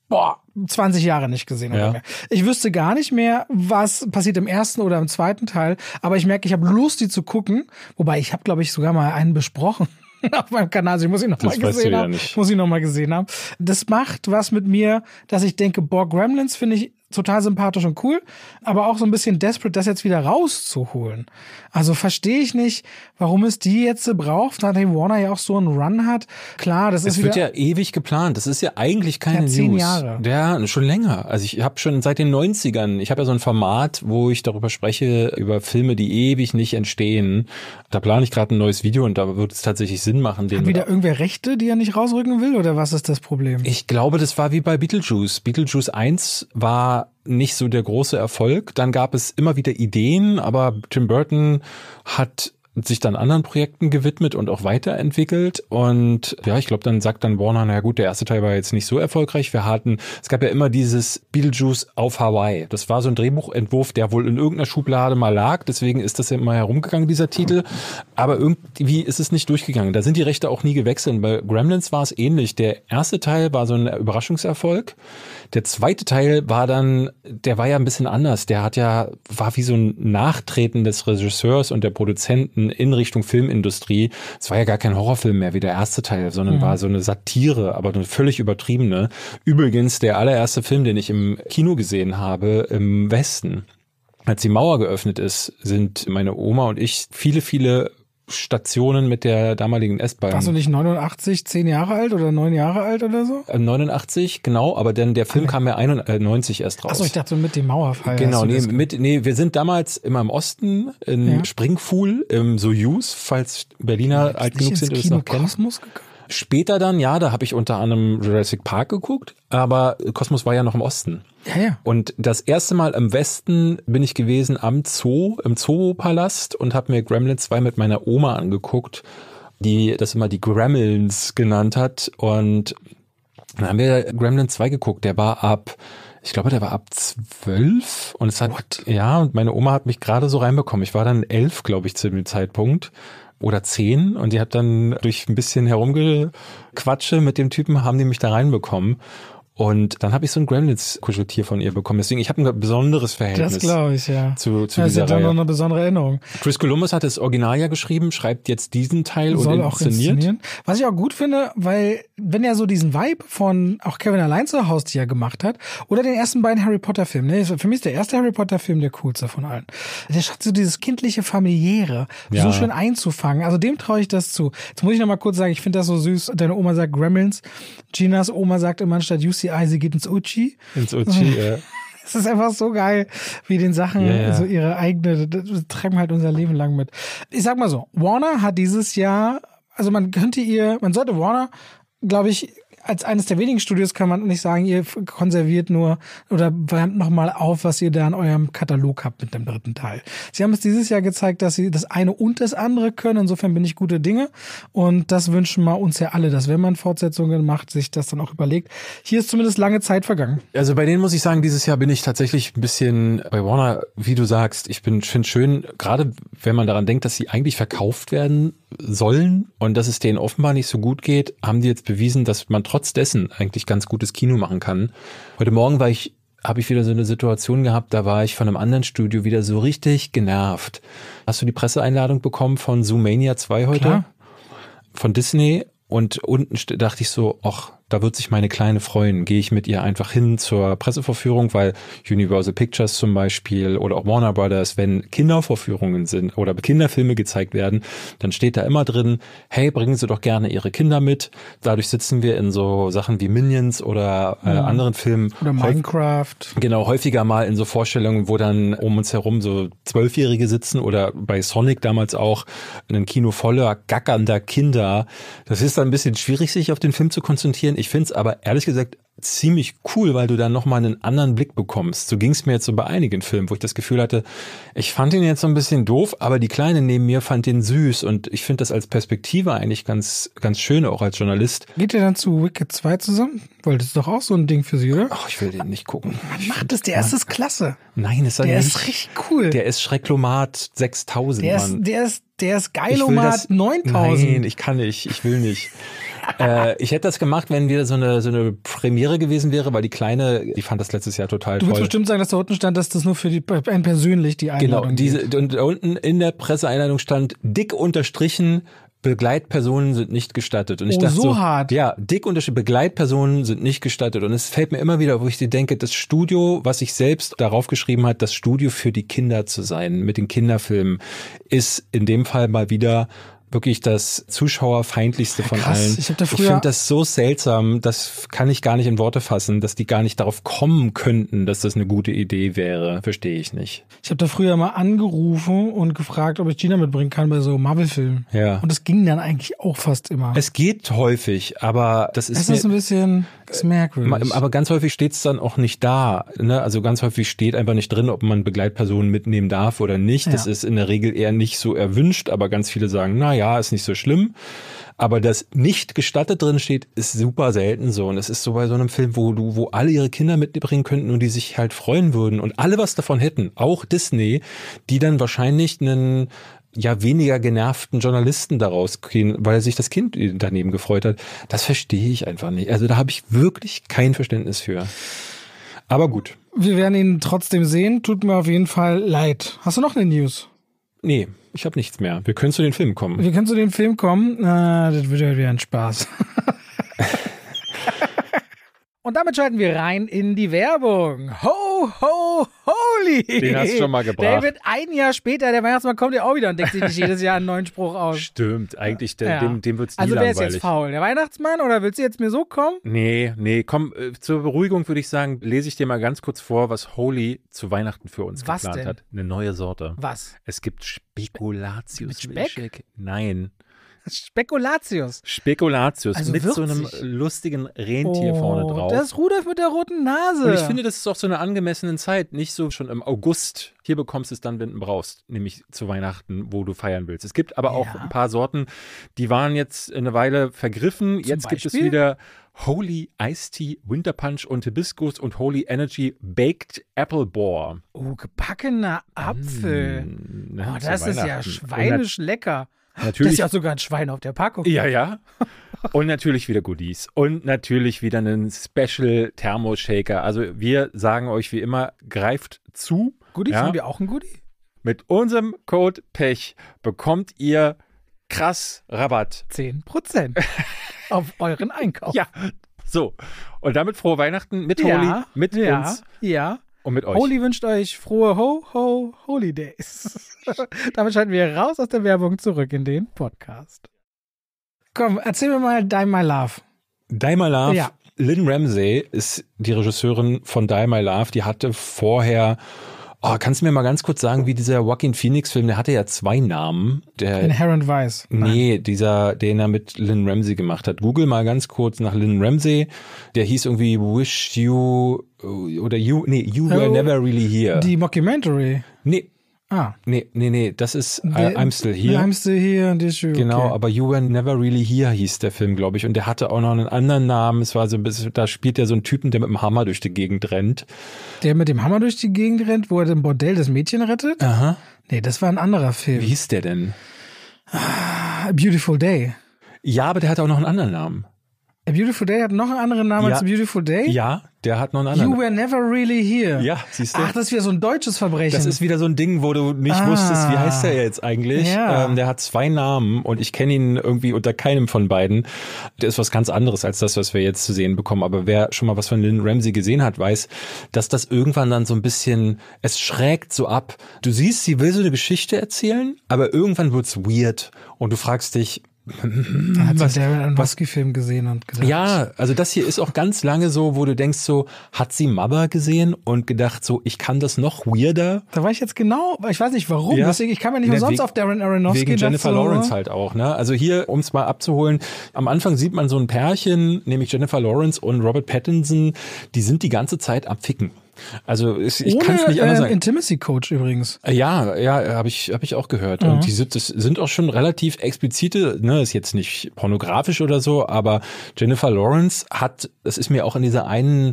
boah, zwanzig Jahre nicht gesehen oder Ja. mehr. Ich wüsste gar nicht mehr, was passiert im ersten oder im zweiten Teil, aber ich merke, ich habe Lust, die zu gucken. Wobei, ich habe, glaube ich, sogar mal einen besprochen auf meinem Kanal. Also ich muss ihn noch Das mal weißt du gesehen ja haben. nicht. Muss ich noch mal gesehen haben. Das macht was mit mir, dass ich denke, boah, Gremlins finde ich total sympathisch und cool, aber auch so ein bisschen desperate, das jetzt wieder rauszuholen. Also verstehe ich nicht, warum es die jetzt braucht, nachdem Warner ja auch so einen Run hat. Klar, das Es ist wieder... wird ja ewig geplant. Das ist ja eigentlich keine Ja, zehn News. Jahre. Ja, schon länger. Also ich habe schon seit den neunzigern, ich habe ja so ein Format, wo ich darüber spreche, über Filme, die ewig nicht entstehen. Da plane ich gerade ein neues Video und da wird es tatsächlich Sinn machen. Den Hat wieder irgendwer Rechte, die er nicht rausrücken will, oder was ist das Problem? Ich glaube, das war wie bei Beetlejuice. Beetlejuice eins war nicht so der große Erfolg. Dann gab es immer wieder Ideen, aber Tim Burton hat sich dann anderen Projekten gewidmet und auch weiterentwickelt. Und ja, ich glaube, dann sagt dann Warner, na gut, der erste Teil war jetzt nicht so erfolgreich. Wir hatten, es gab ja immer dieses Beetlejuice auf Hawaii. Das war so ein Drehbuchentwurf, der wohl in irgendeiner Schublade mal lag. Deswegen ist das ja immer herumgegangen, dieser Titel. Aber irgendwie ist es nicht durchgegangen. Da sind die Rechte auch nie gewechselt. Bei Gremlins war es ähnlich. Der erste Teil war so ein Überraschungserfolg. Der zweite Teil war dann, der war ja ein bisschen anders. Der hat ja, war wie so ein Nachtreten des Regisseurs und der Produzenten in Richtung Filmindustrie. Es war ja gar kein Horrorfilm mehr wie der erste Teil, sondern mhm. war so eine Satire, aber eine völlig übertriebene. Übrigens der allererste Film, den ich im Kino gesehen habe, im Westen. Als die Mauer geöffnet ist, sind meine Oma und ich viele, viele Stationen mit der damaligen S-Bahn. Warst du nicht neunundachtzig, zehn Jahre alt oder neun Jahre alt oder so? neunundachtzig, genau, aber dann der Film okay. kam ja einundneunzig erst raus. Achso, ich dachte mit dem Mauerfall. Genau, nee, mit, nee, wir sind damals immer im Osten, in ja. Springfuhl, im Soyuz, falls Berliner ja, alt genug sind, ins das noch kennen. Kosmos gekommen? Später dann, ja, da habe ich unter anderem Jurassic Park geguckt, aber Kosmos war ja noch im Osten. Ja, ja. Und das erste Mal im Westen bin ich gewesen am Zoo, im Zoopalast und habe mir Gremlins zwei mit meiner Oma angeguckt, die das immer die Gremlins genannt hat. Und dann haben wir Gremlins zwei geguckt. Der war ab, ich glaube, der war ab zwölf. Und es hat, What? ja, und meine Oma hat mich gerade so reinbekommen. Ich war dann elf, glaube ich, zu dem Zeitpunkt. Oder zehn und die hat dann durch ein bisschen Herumgequatsche mit dem Typen, haben die mich da reinbekommen. Und dann habe ich so ein Gremlins-Kuscheltier von ihr bekommen. Deswegen, ich habe ein besonderes Verhältnis. Das glaube ich, ja. Zu, zu das dieser ist ja Reihe. noch eine besondere Erinnerung. Chris Columbus hat das Original ja geschrieben, schreibt jetzt diesen Teil Soll und auch inszeniert. inszenieren. Was ich auch gut finde, weil wenn er so diesen Vibe von auch Kevin allein zu Hause, die er gemacht hat, oder den ersten beiden Harry Potter Filmen, ne? Für mich ist der erste Harry Potter Film der coolste von allen. Der schafft so dieses kindliche, familiäre, Ja. so schön einzufangen. Also dem traue ich das zu. Jetzt muss ich noch mal kurz sagen, ich finde das so süß. Deine Oma sagt Gremlins. Ginas Oma sagt immer anstatt U C I, sie geht ins Uchi. Ins Uchi, ja. Es ist einfach so geil, wie den Sachen Ja, ja. so ihre eigene, das treiben halt unser Leben lang mit. Ich sag mal so, Warner hat dieses Jahr, also man könnte ihr, man sollte Warner, glaube ich, als eines der wenigen Studios kann man nicht sagen, ihr konserviert nur oder wärmt nochmal auf, was ihr da in eurem Katalog habt mit dem dritten Teil. Sie haben es dieses Jahr gezeigt, dass sie das eine und das andere können. Insofern bin ich gute Dinge. Und das wünschen wir uns ja alle, dass wenn man Fortsetzungen macht, sich das dann auch überlegt. Hier ist zumindest lange Zeit vergangen. Also bei denen muss ich sagen, dieses Jahr bin ich tatsächlich ein bisschen bei Warner, wie du sagst, ich bin finde schön, gerade wenn man daran denkt, dass sie eigentlich verkauft werden sollen und dass es denen offenbar nicht so gut geht, haben die jetzt bewiesen, dass man trotz dessen eigentlich ganz gutes Kino machen kann. Heute Morgen war ich, habe ich wieder so eine Situation gehabt, da war ich von einem anderen Studio wieder so richtig genervt. Hast du die Presseeinladung bekommen von Zoomania zwei heute? Klar. Von Disney? Und unten dachte ich so, ach, da wird sich meine Kleine freuen. Gehe ich mit ihr einfach hin zur Pressevorführung, weil Universal Pictures zum Beispiel oder auch Warner Brothers, wenn Kindervorführungen sind oder Kinderfilme gezeigt werden, dann steht da immer drin, hey, bringen Sie doch gerne Ihre Kinder mit. Dadurch sitzen wir in so Sachen wie Minions oder äh, ja. anderen Filmen. Oder Minecraft. Genau, häufiger mal in so Vorstellungen, wo dann um uns herum so Zwölfjährige sitzen oder bei Sonic damals auch ein Kino voller gackernder Kinder. Das ist dann ein bisschen schwierig, sich auf den Film zu konzentrieren. Ich finde es aber ehrlich gesagt ziemlich cool, weil du dann nochmal einen anderen Blick bekommst. So ging es mir jetzt so bei einigen Filmen, wo ich das Gefühl hatte, ich fand ihn jetzt so ein bisschen doof, aber die Kleine neben mir fand den süß und ich finde das als Perspektive eigentlich ganz ganz schön, auch als Journalist. Geht ihr dann zu Wicked zwei zusammen? Weil das ist doch auch so ein Ding für sie, oder? Ach, ich will den nicht gucken. Man macht das, der erste ist klasse. Nein, ist er Der nicht. ist richtig cool. Der ist Schrecklomat sechstausend, Der ist, Mann. der ist, der ist Ich will Geilomat das- neuntausend. Nein, ich kann nicht, ich will nicht. äh, ich hätte das gemacht, wenn wir so eine so eine Premiere irre gewesen wäre, weil die Kleine, die fand das letztes Jahr total du toll. Du würdest bestimmt sagen, dass da unten stand, dass das nur für die, einen persönlich die Einladung Genau, diese, und da unten in der Presseeinladung stand dick unterstrichen, Begleitpersonen sind nicht gestattet. Und ich oh, dachte so, so hart. Ja, dick unterstrichen, Begleitpersonen sind nicht gestattet. Und es fällt mir immer wieder, wo ich dir denke, das Studio, was sich selbst darauf geschrieben hat, das Studio für die Kinder zu sein, mit den Kinderfilmen, ist in dem Fall mal wieder wirklich das zuschauerfeindlichste von Krass, allen. Ich, ich finde das so seltsam, das kann ich gar nicht in Worte fassen, dass die gar nicht darauf kommen könnten, dass das eine gute Idee wäre. Verstehe ich nicht. Ich habe da früher mal angerufen und gefragt, ob ich Gina mitbringen kann bei so Marvel-Filmen. Ja. Und das ging dann eigentlich auch fast immer. Es geht häufig, aber das ist Es ist ein bisschen ist merkwürdig. Aber ganz häufig steht es dann auch nicht da. Ne? Also ganz häufig steht einfach nicht drin, ob man Begleitpersonen mitnehmen darf oder nicht. Ja. Das ist in der Regel eher nicht so erwünscht, aber ganz viele sagen, na ja, ist nicht so schlimm. Aber das nicht gestattet drin steht, ist super selten so. Und es ist so bei so einem Film, wo du, wo alle ihre Kinder mitbringen könnten und die sich halt freuen würden und alle was davon hätten, auch Disney, die dann wahrscheinlich einen ja weniger genervten Journalisten daraus gehen, weil sich das Kind daneben gefreut hat. Das verstehe ich einfach nicht. Also da habe ich wirklich kein Verständnis für. Aber gut. Wir werden ihn trotzdem sehen. Tut mir auf jeden Fall leid. Hast du noch eine News? Nee, ich habe nichts mehr. Wir können zu den Filmen kommen. Wir können zu den Filmen kommen. Ah, das wird ja wieder ein Spaß. Und damit schalten wir rein in die Werbung. Ho, ho, holy! Den hast du schon mal gebracht. Der wird ein Jahr später, der Weihnachtsmann kommt ja auch wieder und denkt sich nicht jedes Jahr einen neuen Spruch aus. Stimmt, eigentlich, der, ja. dem, dem wird's nie also langweilig. Also wer ist jetzt faul? Der Weihnachtsmann oder willst du jetzt mir so kommen? Nee, nee, komm, äh, zur Beruhigung würde ich sagen, lese ich dir mal ganz kurz vor, was Holy zu Weihnachten für uns was geplant denn? hat. Eine neue Sorte. Was? Es gibt Spekulatius. Mit Speck? Milchshake. Nein. Spekulatius. Spekulatius also mit würzig. so einem lustigen Rentier oh, vorne drauf. Das ist Rudolf mit der roten Nase. Und ich finde, das ist auch so eine angemessene Zeit, nicht so schon im August. Hier bekommst du es dann, wenn du brauchst, nämlich zu Weihnachten, wo du feiern willst. Es gibt aber auch ja. ein paar Sorten, die waren jetzt eine Weile vergriffen. Zum jetzt Beispiel? gibt es wieder Holy Iced Tea, Winter Punch und Hibiscus und Holy Energy Baked Apple Boar. Oh, gebackener Apfel. Mm, ne, oh, das ist ja schweinisch lecker. Natürlich. Das ist ja auch sogar ein Schwein auf der Packung. Ja, ja. Und natürlich wieder Goodies. Und natürlich wieder einen Special Thermoshaker. Also wir sagen euch wie immer, greift zu. Goodies, ja? haben wir auch ein Goodie? Mit unserem Code Pech bekommt ihr krass Rabatt. zehn Prozent auf euren Einkauf. Ja, so. Und damit frohe Weihnachten mit Holy, ja, mit ja, uns ja. und mit euch. Holy wünscht euch frohe Ho, Ho, Holidays. Damit schalten wir raus aus der Werbung zurück in den Podcast. Komm, erzähl mir mal Die My Love. Die My Love. Ja. Lynn Ramsey ist die Regisseurin von Die My Love. Die hatte vorher, oh, kannst du mir mal ganz kurz sagen, wie dieser Joaquin Phoenix-Film, der hatte ja zwei Namen. Der, Inherent Vice. Nee, dieser, den er mit Lynn Ramsey gemacht hat. Google mal ganz kurz nach Lynn Ramsey. Der hieß irgendwie Wish You oder You, nee, You Were oh, Never Really Here. Die Mockumentary. Nee. Ah. Nee, nee, nee, das ist uh, I'm Still Here. I'm Still Here und Issue. Genau, okay. aber You Were Never Really Here hieß der Film, glaube ich. Und der hatte auch noch einen anderen Namen. Es war so ein bisschen, da spielt er so einen Typen, der mit dem Hammer durch die Gegend rennt. Der mit dem Hammer durch die Gegend rennt, wo er im Bordell das Mädchen rettet? Aha. Nee, das war ein anderer Film. Wie hieß der denn? A Beautiful Day. Ja, aber der hatte auch noch einen anderen Namen. A Beautiful Day hat noch einen anderen Namen ja. als A Beautiful Day? Ja, der hat noch einen anderen. You Were Never Really Here. Ja, siehst du. Ach, das ist wieder so ein deutsches Verbrechen. Das ist wieder so ein Ding, wo du nicht ah. wusstest, wie heißt der jetzt eigentlich. Ja. Ähm, der hat zwei Namen und ich kenne ihn irgendwie unter keinem von beiden. Der ist was ganz anderes als das, was wir jetzt zu sehen bekommen. Aber wer schon mal was von Lynn Ramsey gesehen hat, weiß, dass das irgendwann dann so ein bisschen, es schrägt so ab. Du siehst, sie will so eine Geschichte erzählen, aber irgendwann wird's weird und du fragst dich, hat was, Darren Aronofsky-Film gesehen und gedacht. Ja, also das hier ist auch ganz lange so, wo du denkst so, hat sie Mother gesehen und gedacht so, ich kann das noch weirder. Da war ich jetzt genau, ich weiß nicht warum, ja. deswegen, ich kann mir nicht umsonst auf Darren Aronofsky. Wegen Jennifer dazu. Lawrence halt auch, ne? Also hier, um es mal abzuholen, am Anfang sieht man so ein Pärchen, nämlich Jennifer Lawrence und Robert Pattinson, die sind die ganze Zeit am Ficken. Also ich, ich kann es nicht anders äh, sagen. Intimacy Coach übrigens. Ja, ja, habe ich habe ich auch gehört. Mhm. Und die sind, das sind auch schon relativ explizite, ne, ist jetzt nicht pornografisch oder so, aber Jennifer Lawrence hat, das ist mir auch in dieser einen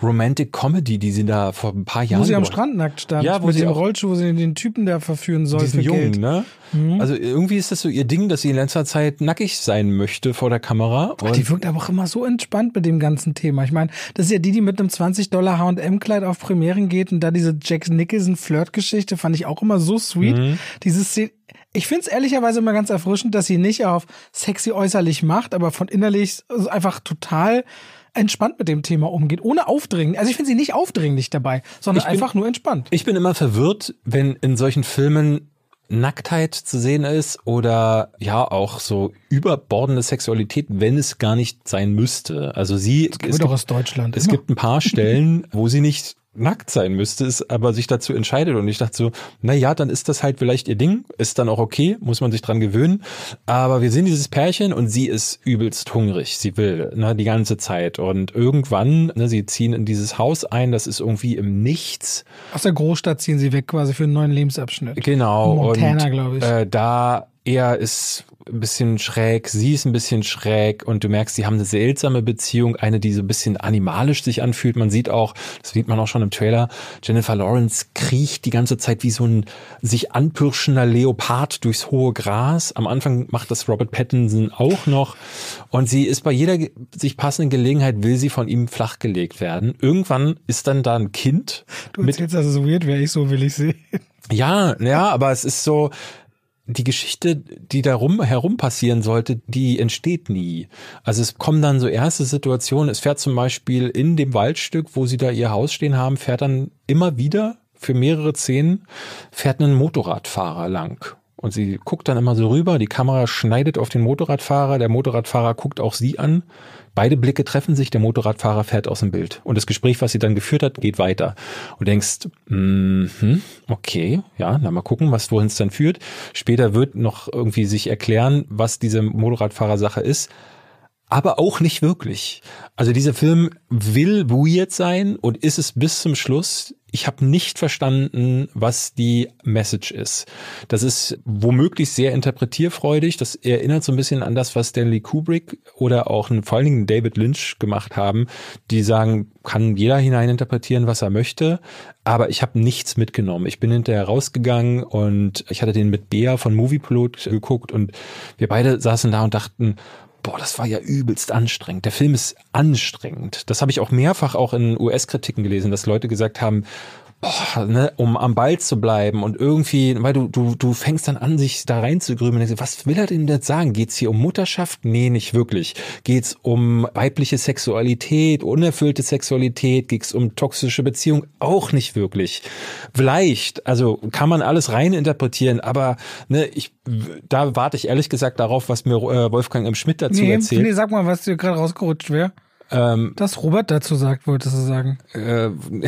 Romantic Comedy, die sie da vor ein paar Jahren... Wo sie am gemacht- Strand nackt stand, Ja, wo mit sie dem auch- Rollschuh, wo sie den Typen da verführen soll diesen für Jungen, Geld. ne? Also irgendwie ist das so ihr Ding, dass sie in letzter Zeit nackig sein möchte vor der Kamera. Ach, die wirkt aber auch immer so entspannt mit dem ganzen Thema. Ich meine, das ist ja die, die mit einem zwanzig Dollar H und M-Kleid auf Premieren geht und da diese Jack Nicholson-Flirt-Geschichte fand ich auch immer so sweet. Mhm. Diese Szene, ich finde es ehrlicherweise immer ganz erfrischend, dass sie nicht auf sexy äußerlich macht, aber von innerlich einfach total entspannt mit dem Thema umgeht, ohne aufdringlich. Also ich finde sie nicht aufdringlich dabei, sondern Ich bin- einfach nur entspannt. Ich bin immer verwirrt, wenn in solchen Filmen Nacktheit zu sehen ist oder ja auch so überbordende Sexualität, wenn es gar nicht sein müsste. Also sie, Das kommt doch aus Deutschland. es immer. gibt ein paar Stellen, wo sie nicht nackt sein müsste, es aber sich dazu entscheidet und ich dachte so, na ja, dann ist das halt vielleicht ihr Ding, ist dann auch okay, muss man sich dran gewöhnen, aber wir sehen dieses Pärchen und sie ist übelst hungrig, sie will, ne, die ganze Zeit und irgendwann, ne, sie ziehen in dieses Haus ein, das ist irgendwie im Nichts. Aus der Großstadt ziehen sie weg quasi für einen neuen Lebensabschnitt. Genau. Montana, und, glaube ich. Äh, da er ist ein bisschen schräg, sie ist ein bisschen schräg und du merkst, sie haben eine seltsame Beziehung, eine, die so ein bisschen animalisch sich anfühlt. Man sieht auch, das sieht man auch schon im Trailer, Jennifer Lawrence kriecht die ganze Zeit wie so ein sich anpirschender Leopard durchs hohe Gras. Am Anfang macht das Robert Pattinson auch noch und sie ist bei jeder ge- sich passenden Gelegenheit, will sie von ihm flachgelegt werden. Irgendwann ist dann da ein Kind. Du erzählst, dass es so weird wäre, ich so will ich sehen. Ja, ja, aber es ist so, die Geschichte, die da rum, herum passieren sollte, die entsteht nie. Also es kommen dann so erste Situationen, es fährt zum Beispiel in dem Waldstück, wo sie da ihr Haus stehen haben, fährt dann immer wieder für mehrere Szenen, fährt ein Motorradfahrer lang. Und sie guckt dann immer so rüber, die Kamera schneidet auf den Motorradfahrer, der Motorradfahrer guckt auch sie an. Beide Blicke treffen sich, der Motorradfahrer fährt aus dem Bild. Und das Gespräch, was sie dann geführt hat, geht weiter. Und denkst, mhm, okay, ja, na mal gucken, was wohin es dann führt. Später wird noch irgendwie sich erklären, was diese Motorradfahrer-Sache ist. Aber auch nicht wirklich. Also dieser Film will weird sein und ist es bis zum Schluss. Ich habe nicht verstanden, was die Message ist. Das ist womöglich sehr interpretierfreudig. Das erinnert so ein bisschen an das, was Stanley Kubrick oder auch vor allen Dingen David Lynch gemacht haben. Die sagen, kann jeder hineininterpretieren, was er möchte. Aber ich habe nichts mitgenommen. Ich bin hinterher rausgegangen und ich hatte den mit Bea von Moviepilot geguckt und wir beide saßen da und dachten, boah, das war ja übelst anstrengend. Der Film ist anstrengend. Das habe ich auch mehrfach auch in U S-Kritiken gelesen, dass Leute gesagt haben, boah, ne, um am Ball zu bleiben und irgendwie, weil du du du fängst dann an, sich da reinzugrüben und denkst, was will er denn jetzt sagen? Geht's hier um Mutterschaft? Nee, nicht wirklich. Geht's um weibliche Sexualität, unerfüllte Sexualität? Geht's um toxische Beziehung? Auch nicht wirklich. Vielleicht, also kann man alles rein interpretieren, aber ne, ich da warte ich ehrlich gesagt darauf, was mir äh, Wolfgang M. Schmidt dazu Nee, erzählt. nee, sag mal, was dir gerade rausgerutscht wäre. Ähm, Das Robert dazu sagt, wolltest du sagen. Äh,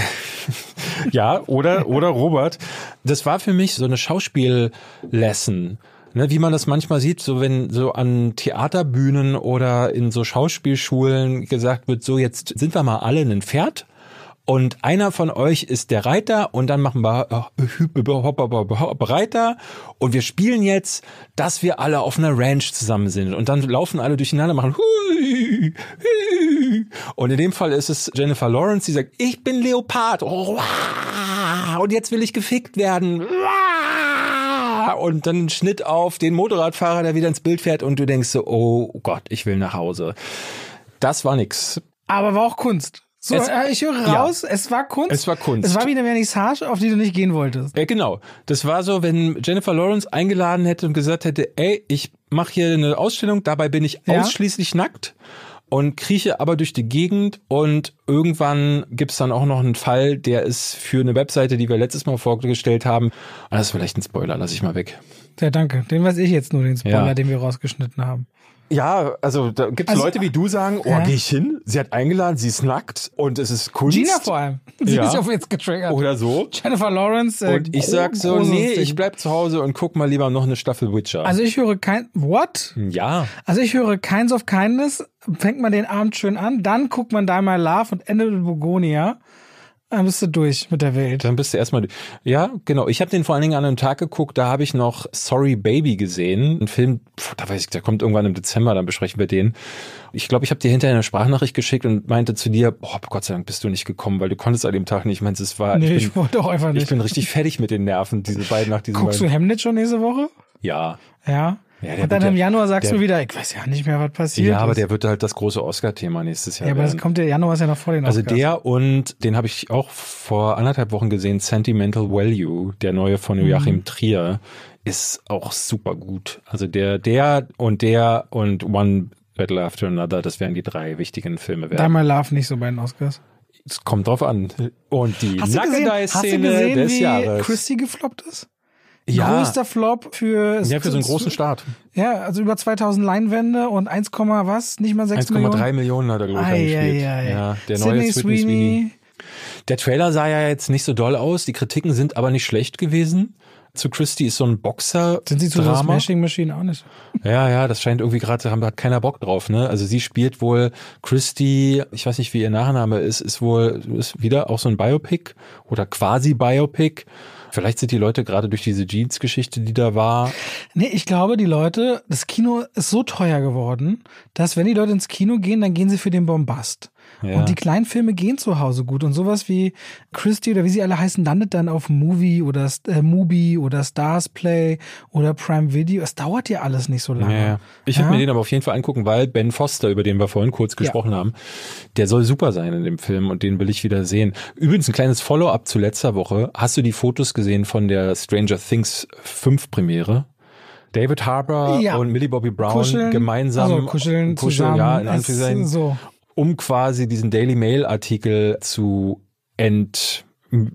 ja, oder, oder Robert. Das war für mich so eine Schauspiel-Lesson. Ne, wie man das manchmal sieht, so wenn so an Theaterbühnen oder in so Schauspielschulen gesagt wird, so jetzt sind wir mal alle ein Pferd. Und einer von euch ist der Reiter und dann machen wir Reiter und wir spielen jetzt, dass wir alle auf einer Ranch zusammen sind und dann laufen alle durcheinander, machen hui, hui. Und in dem Fall ist es Jennifer Lawrence, die sagt, ich bin Leopard und jetzt will ich gefickt werden. Und dann ein Schnitt auf den Motorradfahrer, der wieder ins Bild fährt und du denkst so, oh Gott, ich will nach Hause. Das war nix. Aber war auch Kunst. So, Es- äh, ich höre raus, ja. es war Kunst. Es war Kunst. Es war wie eine Vernissage, auf die du nicht gehen wolltest. Ja, genau. Das war so, wenn Jennifer Lawrence eingeladen hätte und gesagt hätte, ey, ich mache hier eine Ausstellung, dabei bin ich Ja. ausschließlich nackt und krieche aber durch die Gegend und irgendwann gibt's dann auch noch einen Fall, der ist für eine Webseite, die wir letztes Mal vorgestellt haben. Ah, das ist vielleicht ein Spoiler, lass ich mal weg. Ja, danke. Den weiß ich jetzt nur, den Spoiler, Ja. den wir rausgeschnitten haben. Ja, also da gibt's Also, Leute wie du sagen, oh, ja. geh ich hin, sie hat eingeladen, sie ist nackt und es ist Kunst. Gina vor allem. Sie Ja. ist auf jetzt getriggert. Oder so. Jennifer Lawrence. Äh, Und ich gro- sag so, großes nee, Ding. ich bleib zu Hause und guck mal lieber noch eine Staffel Witcher. Also ich höre kein, what? ja. Also ich höre Kinds of Kindness, fängt man den Abend schön an, dann guckt man Die My Love und endet mit Begonia. Dann bist du durch mit der Welt. Dann bist du erstmal, ja, genau. Ich habe den vor allen Dingen an einem Tag geguckt, da habe ich noch Sorry Baby gesehen. Ein Film, pf, da weiß ich, der kommt irgendwann im Dezember, dann besprechen wir den. Ich glaube, ich habe dir hinterher eine Sprachnachricht geschickt und meinte zu dir, boah, Gott sei Dank bist du nicht gekommen, weil du konntest an dem Tag nicht. Ich meinte, es war, nee, ich, bin, ich wollte auch einfach nicht. Ich bin richtig fertig mit den Nerven, diese beiden nach diesem Guckst beiden. du Hamlet schon nächste Woche? Ja. Ja. Ja, und dann im ja, Januar sagst der, du wieder, ich weiß ja nicht mehr, was passiert Ja, aber ist. der wird halt das große Oscar-Thema nächstes Jahr Ja, aber werden. das kommt der Januar ist ja noch vor den Oscars. Also der und den habe ich auch vor anderthalb Wochen gesehen, Sentimental Value, der neue von Joachim mhm. Trier, ist auch super gut. Also der, der und der und One Battle After Another, das werden die drei wichtigen Filme werden. Dreimal Love nicht so bei den Oscars. Es kommt drauf an. Und die Nackedei-Szene des wie Jahres. Christie gefloppt ist? Ja. Größter Flop für... Ja, für so einen großen Start. Ja, also über zweitausend Leinwände und eins, was? Nicht mal sechs Millionen? eins Komma drei Millionen hat er, glaube ich, eingespielt. Ja, ja, ja, der Sydney neue Sydney Sweeney. Der Trailer sah ja jetzt nicht so doll aus. Die Kritiken sind aber nicht schlecht gewesen. Zu Christie ist so ein Boxer. Sind sie zu der Smashing Machine auch nicht? Ja, ja, das scheint irgendwie gerade, da hat keiner Bock drauf, ne? Also sie spielt wohl Christie, ich weiß nicht, wie ihr Nachname ist, ist wohl, ist wieder auch so ein Biopic oder quasi Biopic. Vielleicht sind die Leute gerade durch diese Jeans-Geschichte, die da war. Nee, ich glaube, die Leute, das Kino ist so teuer geworden, dass wenn die Leute ins Kino gehen, dann gehen sie für den Bombast. Ja. Und die kleinen Filme gehen zu Hause gut. Und sowas wie Christie oder wie sie alle heißen, landet dann auf Movie oder äh, Mubi oder Stars Play oder Prime Video. Es dauert ja alles nicht so lange. Ja, ich würde ja? mir den aber auf jeden Fall angucken, weil Ben Foster, über den wir vorhin kurz gesprochen ja. haben, der soll super sein in dem Film und den will ich wieder sehen. Übrigens ein kleines Follow-up zu letzter Woche. Hast du die Fotos gesehen von der Stranger Things fünf Premiere? David Harbour ja. und Millie Bobby Brown kuscheln, gemeinsam also kuscheln, kuscheln zusammen, ja, in Anführungszeichen, so. um quasi diesen Daily Mail Artikel zu ent,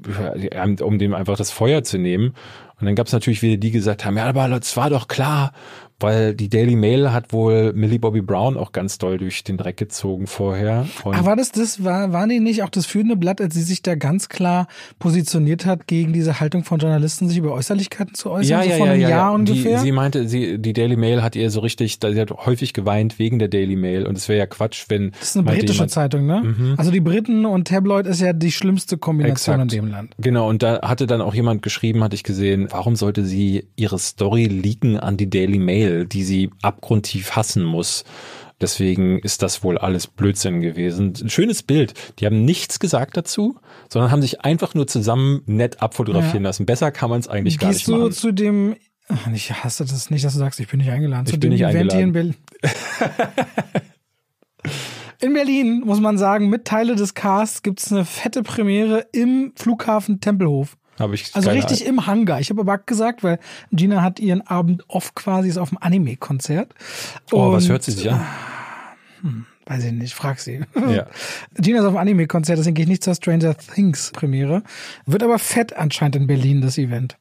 um dem einfach das Feuer zu nehmen. Und dann gab es natürlich wieder die, die gesagt haben, ja, aber das war doch klar, weil die Daily Mail hat wohl Millie Bobby Brown auch ganz doll durch den Dreck gezogen vorher. Und aber war das, das war, waren die nicht auch das führende Blatt, als sie sich da ganz klar positioniert hat gegen diese Haltung von Journalisten, sich über Äußerlichkeiten zu äußern? Ja, so ja, vor ja, einem ja, Jahr ja. ungefähr? Die, sie meinte, sie, die Daily Mail hat ihr so richtig, sie hat häufig geweint wegen der Daily Mail und es wäre ja Quatsch, wenn... Das ist eine britische jemand, Zeitung, ne? Mhm. Also die Briten und Tabloid ist ja die schlimmste Kombination Exakt. in dem Land. Genau, und da hatte dann auch jemand geschrieben, hatte ich gesehen, warum sollte sie ihre Story leaken an die Daily Mail, die sie abgrundtief hassen muss. Deswegen ist das wohl alles Blödsinn gewesen. Ein schönes Bild. Die haben nichts gesagt dazu, sondern haben sich einfach nur zusammen nett abfotografieren ja. lassen. Besser kann man es eigentlich Gehst gar nicht machen. Gehst du zu dem, ich hasse das nicht, dass du sagst, ich bin nicht eingeladen. Ich zu bin dem nicht Event eingeladen. Hier in Berlin. In Berlin, muss man sagen, mit Teile des Casts gibt's eine fette Premiere im Flughafen Tempelhof. Hab ich also richtig Ahnung. Im Hangar. Ich habe aber gesagt, weil Gina hat ihren Abend off quasi, ist auf dem Anime-Konzert. Oh, und, was hört sie sich an? Hm, weiß ich nicht, frag sie. Ja. Gina ist auf dem Anime-Konzert, deswegen gehe ich nicht zur Stranger Things Premiere. Wird aber fett anscheinend in Berlin, das Event.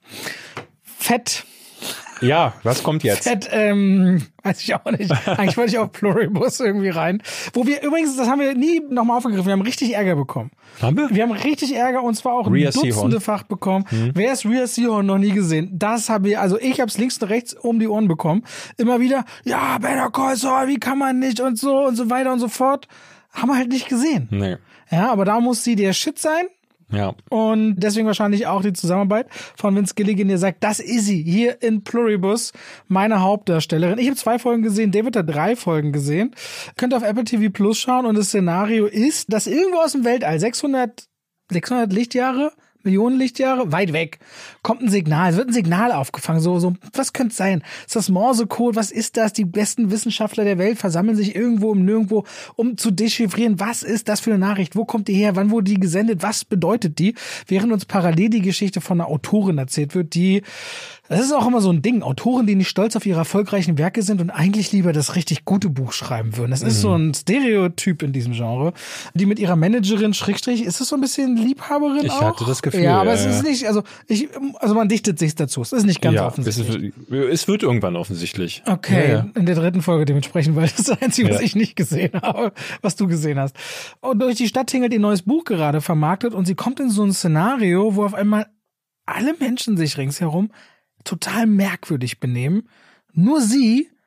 Fett. Ja, was kommt jetzt? Fett, ähm, weiß ich auch nicht. Eigentlich wollte ich auf Pluribus irgendwie rein. Wo wir übrigens, das haben wir nie nochmal aufgegriffen, wir haben richtig Ärger bekommen. Haben wir? Wir haben richtig Ärger und zwar auch Rhea dutzendefach bekommen. Hm. Wer ist Rhea Seehorn noch nie gesehen? Das habe ich, also ich habe es links und rechts um die Ohren bekommen. Immer wieder, ja, Better Call Saul, wie kann man nicht und so und so weiter und so fort. Haben wir halt nicht gesehen. Nee. Ja, aber da muss sie der Shit sein. Ja. Und deswegen wahrscheinlich auch die Zusammenarbeit von Vince Gilligan, der sagt, das ist sie, hier in Pluribus, meine Hauptdarstellerin. Ich habe zwei Folgen gesehen, David hat drei Folgen gesehen. Könnt auf Apple T V Plus schauen und das Szenario ist, dass irgendwo aus dem Weltall, sechshundert Lichtjahre, Millionen Lichtjahre, weit weg, kommt ein Signal, es wird ein Signal aufgefangen, so, so, was könnte es sein? Ist das Morsecode? Was ist das? Die besten Wissenschaftler der Welt versammeln sich irgendwo im Nirgendwo, um zu dechiffrieren, was ist das für eine Nachricht? Wo kommt die her? Wann wurde die gesendet? Was bedeutet die? Während uns parallel die Geschichte von einer Autorin erzählt wird, die, das ist auch immer so ein Ding, Autoren, die nicht stolz auf ihre erfolgreichen Werke sind und eigentlich lieber das richtig gute Buch schreiben würden. Das mhm. ist so ein Stereotyp in diesem Genre, die mit ihrer Managerin, Schrägstrich, ist es so ein bisschen Liebhaberin ich auch? Ich hatte das Gefühl, ja, aber ja, es ist ja. nicht, also ich, also man dichtet sich dazu. Es ist nicht ganz ja, offensichtlich. Es, ist, es wird irgendwann offensichtlich. Okay, ja, ja. in der dritten Folge dementsprechend, weil das ist das Einzige, was ja. ich nicht gesehen habe, was du gesehen hast. Und durch die Stadt tingelt ihr neues Buch gerade vermarktet und sie kommt in so ein Szenario, wo auf einmal alle Menschen sich ringsherum total merkwürdig benehmen. Nur sie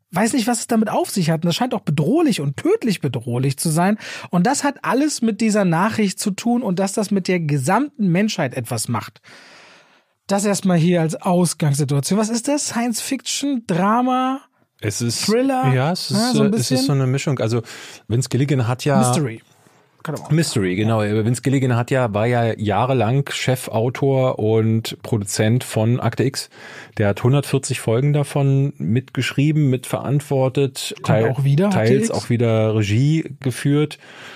weiß nicht, was es damit auf sich hat. Und das scheint auch bedrohlich und tödlich bedrohlich zu sein. Und das hat alles mit dieser Nachricht zu tun und dass das mit der gesamten Menschheit etwas macht. Das erstmal hier als Ausgangssituation. Was ist das? Science Fiction, Drama, es ist, Thriller? Ja, es ist, ja, so ein es ist so eine Mischung. Also Vince Gilligan hat ja... Mystery. Mystery, genau. Vince Gilligan hat ja, war ja jahrelang Chefautor und Produzent von Akte X. Der hat hundertvierzig Folgen davon mitgeschrieben, mitverantwortet, teil, auch wieder, teils auch wieder Regie geführt.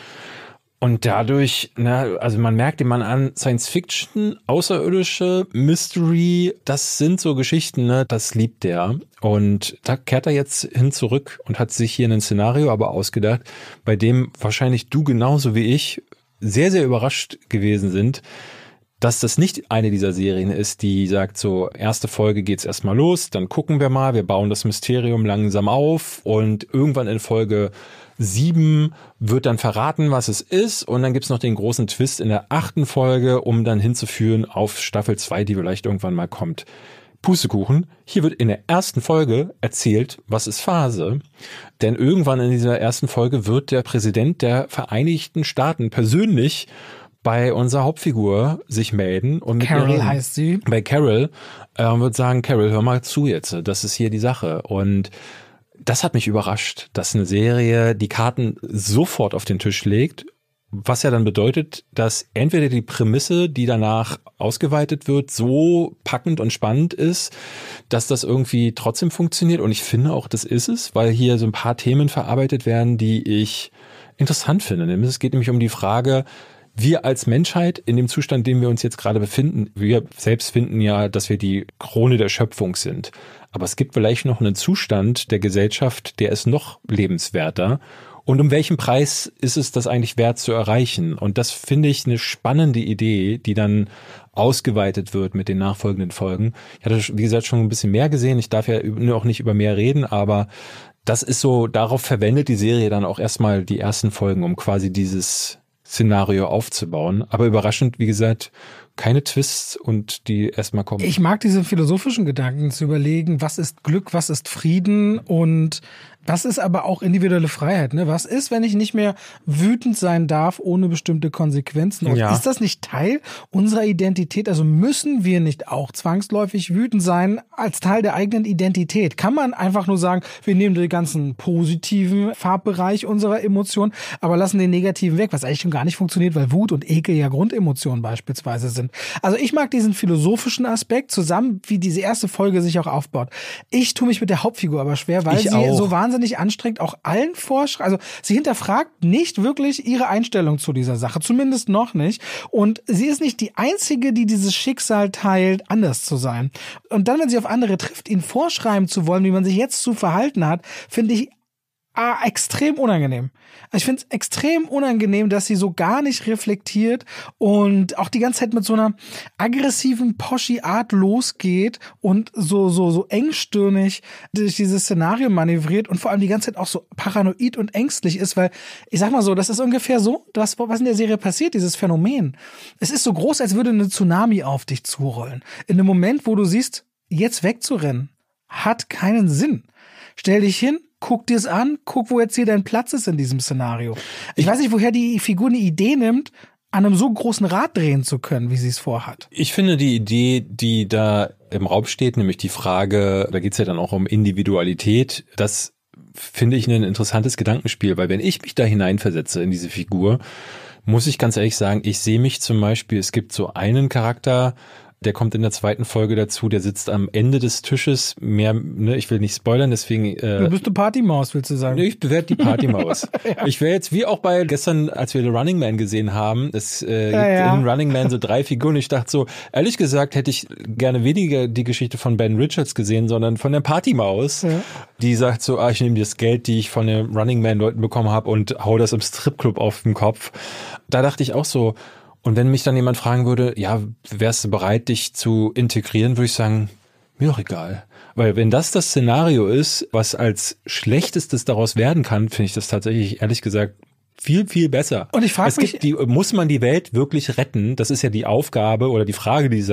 Und dadurch, na, also man merkt den Mann an, Science Fiction, Außerirdische, Mystery, das sind so Geschichten, ne, das liebt der. Und da kehrt er jetzt hin zurück und hat sich hier ein Szenario aber ausgedacht, bei dem wahrscheinlich du genauso wie ich sehr, sehr überrascht gewesen sind, dass das nicht eine dieser Serien ist, die sagt so, erste Folge geht's erstmal los, dann gucken wir mal, wir bauen das Mysterium langsam auf und irgendwann in Folge sieben wird dann verraten, was es ist und dann gibt's noch den großen Twist in der achten Folge, um dann hinzuführen auf Staffel zwei, die vielleicht irgendwann mal kommt. Pustekuchen, hier wird in der ersten Folge erzählt, was ist Phase, denn irgendwann in dieser ersten Folge wird der Präsident der Vereinigten Staaten persönlich bei unserer Hauptfigur sich melden und mit Carol ihr reden. heißt sie. Bei Carol äh, wird sagen, Carol, hör mal zu jetzt, das ist hier die Sache. Und das hat mich überrascht, dass eine Serie die Karten sofort auf den Tisch legt, was ja dann bedeutet, dass entweder die Prämisse, die danach ausgeweitet wird, so packend und spannend ist, dass das irgendwie trotzdem funktioniert. Und ich finde auch, das ist es, weil hier so ein paar Themen verarbeitet werden, die ich interessant finde. Es geht nämlich um die Frage, wir als Menschheit in dem Zustand, in dem wir uns jetzt gerade befinden, wir selbst finden ja, dass wir die Krone der Schöpfung sind. Aber es gibt vielleicht noch einen Zustand der Gesellschaft, der ist noch lebenswerter. Und um welchen Preis ist es das eigentlich wert zu erreichen? Und das finde ich eine spannende Idee, die dann ausgeweitet wird mit den nachfolgenden Folgen. Ich hatte, wie gesagt, schon ein bisschen mehr gesehen. Ich darf ja auch nicht über mehr reden, aber das ist so, darauf verwendet die Serie dann auch erstmal die ersten Folgen, um quasi dieses Szenario aufzubauen. Aber überraschend, wie gesagt, keine Twists und die erstmal kommen. Ich mag diese philosophischen Gedanken zu überlegen, was ist Glück, was ist Frieden und was ist aber auch individuelle Freiheit, ne? Was ist, wenn ich nicht mehr wütend sein darf ohne bestimmte Konsequenzen? Und ja. Ist das nicht Teil unserer Identität? Also müssen wir nicht auch zwangsläufig wütend sein als Teil der eigenen Identität? Kann man einfach nur sagen, wir nehmen den ganzen positiven Farbbereich unserer Emotionen, aber lassen den negativen weg, was eigentlich schon gar nicht funktioniert, weil Wut und Ekel ja Grundemotionen beispielsweise sind. Also ich mag diesen philosophischen Aspekt zusammen, wie diese erste Folge sich auch aufbaut. Ich tue mich mit der Hauptfigur aber schwer, weil ich sie auch. so wahnsinnig anstrengend auch allen vorschreibt. Also sie hinterfragt nicht wirklich ihre Einstellung zu dieser Sache, zumindest noch nicht. Und sie ist nicht die Einzige, die dieses Schicksal teilt, anders zu sein. Und dann, wenn sie auf andere trifft, ihnen vorschreiben zu wollen, wie man sich jetzt zu verhalten hat, finde ich Ah, extrem unangenehm. Also ich finde es extrem unangenehm, dass sie so gar nicht reflektiert und auch die ganze Zeit mit so einer aggressiven Poschi-Art losgeht und so so so engstirnig durch dieses Szenario manövriert und vor allem die ganze Zeit auch so paranoid und ängstlich ist, weil ich sag mal so, das ist ungefähr so, das, was in der Serie passiert, dieses Phänomen. Es ist so groß, als würde eine Tsunami auf dich zurollen. In dem Moment, wo du siehst, jetzt wegzurennen, hat keinen Sinn. Stell dich hin, guck dir's an, guck, wo jetzt hier dein Platz ist in diesem Szenario. Ich, ich weiß nicht, woher die Figur eine Idee nimmt, an einem so großen Rad drehen zu können, wie sie es vorhat. Ich finde die Idee, die da im Raum steht, nämlich die Frage, da geht's ja dann auch um Individualität, das finde ich ein interessantes Gedankenspiel, weil wenn ich mich da hineinversetze in diese Figur, muss ich ganz ehrlich sagen, ich sehe mich zum Beispiel, es gibt so einen Charakter, der kommt in der zweiten Folge dazu, der sitzt am Ende des Tisches, mehr, ne, ich will nicht spoilern, deswegen... Äh, du bist eine Partymaus, willst du sagen? Ich werde die Partymaus. ja. Ich wäre jetzt, wie auch bei gestern, als wir The Running Man gesehen haben, es äh, ja, gibt ja. in Running Man so drei Figuren, ich dachte so, ehrlich gesagt hätte ich gerne weniger die Geschichte von Ben Richards gesehen, sondern von der Partymaus, ja. die sagt so, ah, ich nehme das Geld, die ich von den Running Man-Leuten bekommen habe und hau das im Stripclub auf den Kopf. Da dachte ich auch so, und wenn mich dann jemand fragen würde, ja, wärst du bereit, dich zu integrieren, würde ich sagen, mir doch egal. Weil wenn das das Szenario ist, was als Schlechtestes daraus werden kann, finde ich das tatsächlich, ehrlich gesagt, viel, viel besser. Und ich frage mich, gibt die, muss man die Welt wirklich retten? Das ist ja die Aufgabe oder die Frage dieser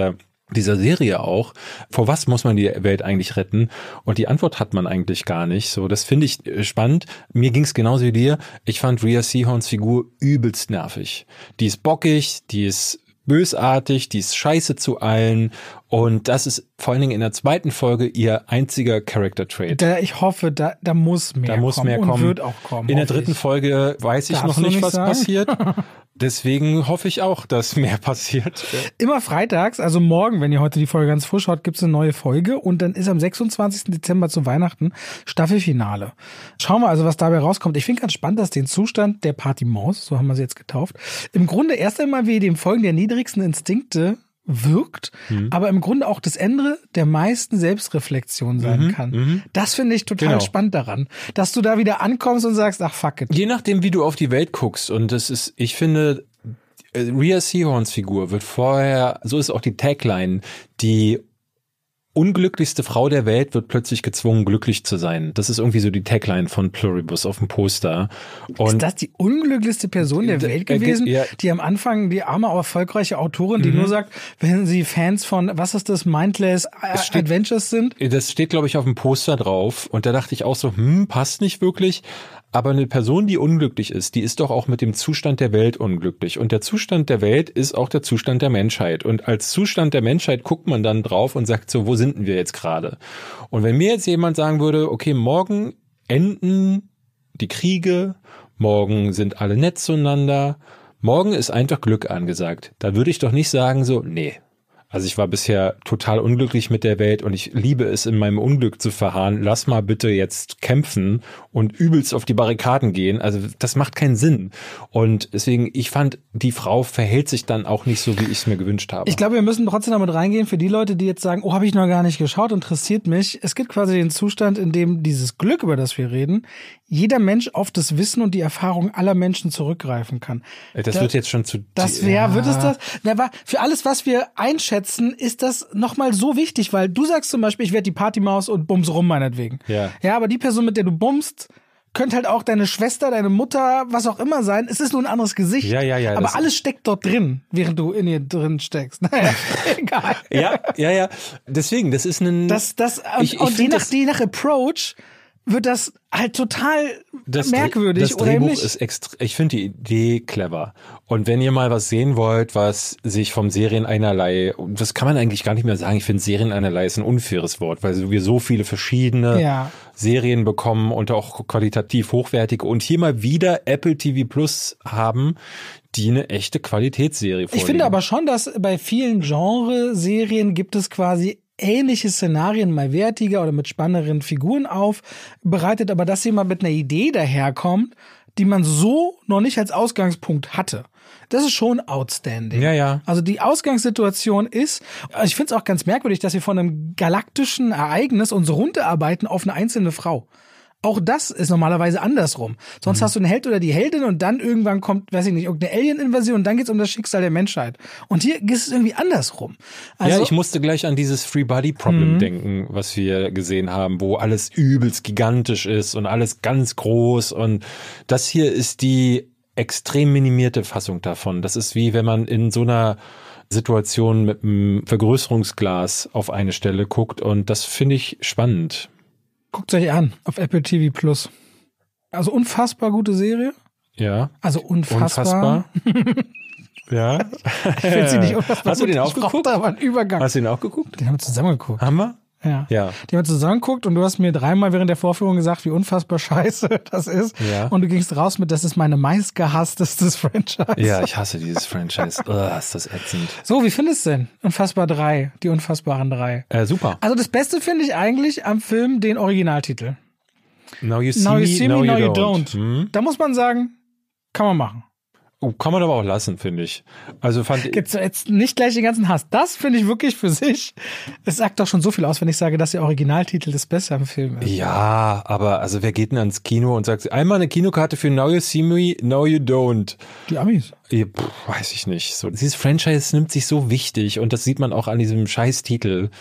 dieser Serie auch, vor was muss man die Welt eigentlich retten? Und die Antwort hat man eigentlich gar nicht. So, das finde ich spannend. Mir ging es genauso wie dir. Ich fand Rhea Seehorns Figur übelst nervig. Die ist bockig, die ist bösartig, die ist scheiße zu allen. Und das ist vor allen Dingen in der zweiten Folge ihr einziger Character-Trait. Da, ich hoffe, da, da muss mehr da muss kommen mehr und kommen. wird auch kommen. In der dritten ich. Folge weiß ich Darfst noch nicht, nicht was sagen? passiert. Deswegen hoffe ich auch, dass mehr passiert. Immer freitags, also morgen, wenn ihr heute die Folge ganz frisch schaut, gibt's eine neue Folge und dann ist am sechsundzwanzigsten Dezember zu Weihnachten Staffelfinale. Schauen wir also, was dabei rauskommt. Ich finde ganz spannend, dass den Zustand der Party-Maus, so haben wir sie jetzt getauft, im Grunde erst einmal wie dem Folgen der niedrigsten Instinkte wirkt, mhm. aber im Grunde auch das Ende der meisten Selbstreflexion sein mhm, kann. Mhm. Das finde ich total genau. spannend daran, dass du da wieder ankommst und sagst, ach fuck it. Je nachdem, wie du auf die Welt guckst, und das ist, ich finde, Rhea Seehorns Figur wird vorher, so ist auch die Tagline, die unglücklichste Frau der Welt wird plötzlich gezwungen, glücklich zu sein. Das ist irgendwie so die Tagline von Pluribus auf dem Poster. Und ist das die unglücklichste Person der Welt gewesen, ja. die am Anfang, die arme, erfolgreiche Autorin, die mhm. nur sagt, wenn sie Fans von, was ist das, Mindless steht, Adventures sind? Das steht, glaube ich, auf dem Poster drauf. Und da dachte ich auch so, hm, passt nicht wirklich. Aber eine Person, die unglücklich ist, die ist doch auch mit dem Zustand der Welt unglücklich. Und der Zustand der Welt ist auch der Zustand der Menschheit. Und als Zustand der Menschheit guckt man dann drauf und sagt so, wo sind denn wir jetzt gerade? Und wenn mir jetzt jemand sagen würde, okay, morgen enden die Kriege, morgen sind alle nett zueinander, morgen ist einfach Glück angesagt, da würde ich doch nicht sagen so, nee. Also ich war bisher total unglücklich mit der Welt und ich liebe es, in meinem Unglück zu verharren. Lass mal bitte jetzt kämpfen und übelst auf die Barrikaden gehen. Also das macht keinen Sinn. Und deswegen, ich fand, die Frau verhält sich dann auch nicht so, wie ich es mir gewünscht habe. Ich glaube, wir müssen trotzdem damit reingehen für die Leute, die jetzt sagen, oh, habe ich noch gar nicht geschaut, interessiert mich. Es gibt quasi den Zustand, in dem dieses Glück, über das wir reden, jeder Mensch auf das Wissen und die Erfahrung aller Menschen zurückgreifen kann. Das da, wird jetzt schon zu... Das wäre, ja. wird es das? Aber für alles, was wir einschätzen, ist das nochmal so wichtig, weil du sagst zum Beispiel, ich werde die Partymaus und bums rum meinetwegen. Ja. Ja, aber die Person, mit der du bummst, könnte halt auch deine Schwester, deine Mutter, was auch immer sein. Es ist nur ein anderes Gesicht. Ja, ja, ja. Aber alles steckt dort drin, während du in ihr drin steckst. Naja, egal. Ja, ja, ja. Deswegen, das ist ein... Das, das, und, ich, ich und je nach, je nach Approach wird das halt total das merkwürdig. Das oder Drehbuch nicht? ist extra, ich finde die Idee clever. Und wenn ihr mal was sehen wollt, was sich vom Serieneinerlei, das kann man eigentlich gar nicht mehr sagen, ich finde Serieneinerlei ist ein unfaires Wort, weil wir so viele verschiedene ja. Serien bekommen und auch qualitativ hochwertige und hier mal wieder Apple T V Plus haben, die eine echte Qualitätsserie vorlegen. Ich finde aber schon, dass bei vielen Genre-Serien gibt es quasi ähnliche Szenarien, mal wertiger oder mit spannenderen Figuren aufbereitet, aber dass jemand mit einer Idee daherkommt, die man so noch nicht als Ausgangspunkt hatte. Das ist schon outstanding. Ja, ja. Also die Ausgangssituation ist, ich finde es auch ganz merkwürdig, dass wir von einem galaktischen Ereignis uns runterarbeiten auf eine einzelne Frau. Auch das ist normalerweise andersrum. Sonst mhm. hast du einen Held oder die Heldin und dann irgendwann kommt, weiß ich nicht, irgendeine Alien-Invasion und dann geht's um das Schicksal der Menschheit. Und hier ist es irgendwie andersrum. Also, ja, ich musste gleich an dieses Free-Body-Problem mhm. denken, was wir gesehen haben, wo alles übelst gigantisch ist und alles ganz groß. Und das hier ist die extrem minimierte Fassung davon. Das ist wie wenn man in so einer Situation mit einem Vergrößerungsglas auf eine Stelle guckt und das finde ich spannend. Guckt euch an, auf Apple T V Plus. Also unfassbar gute Serie. Ja. Also unfassbar. Unfassbar. Ja. Ich finde sie nicht unfassbar. Hast du den auch geguckt? Da war ein Übergang. Hast du den auch geguckt? Den haben wir zusammen geguckt. Haben wir? Ja. ja. Die haben wir zusammen geguckt und du hast mir dreimal während der Vorführung gesagt, wie unfassbar scheiße das ist. Ja. Und du gingst raus mit, das ist meine meistgehasstestes Franchise. Ja, ich hasse dieses Franchise. Oh, ist das ätzend. So, wie findest du denn? Unfassbar drei, die unfassbaren drei. Äh, super. Also das Beste finde ich eigentlich am Film den Originaltitel. Now you see, now you me, see now me, now you you don't. don't. Hm? Da muss man sagen, kann man machen. Oh, kann man aber auch lassen, finde ich. Also fand ich. Gibt's jetzt nicht gleich den ganzen Hass. Das finde ich wirklich für sich. Es sagt doch schon so viel aus, wenn ich sage, dass der Originaltitel das Beste am Film ist. Ja, aber also wer geht denn ans Kino und sagt, einmal eine Kinokarte für Now You See Me, Now You Don't? Die Amis. Ja, pff, weiß ich nicht. So, dieses Franchise nimmt sich so wichtig und das sieht man auch an diesem Scheißtitel.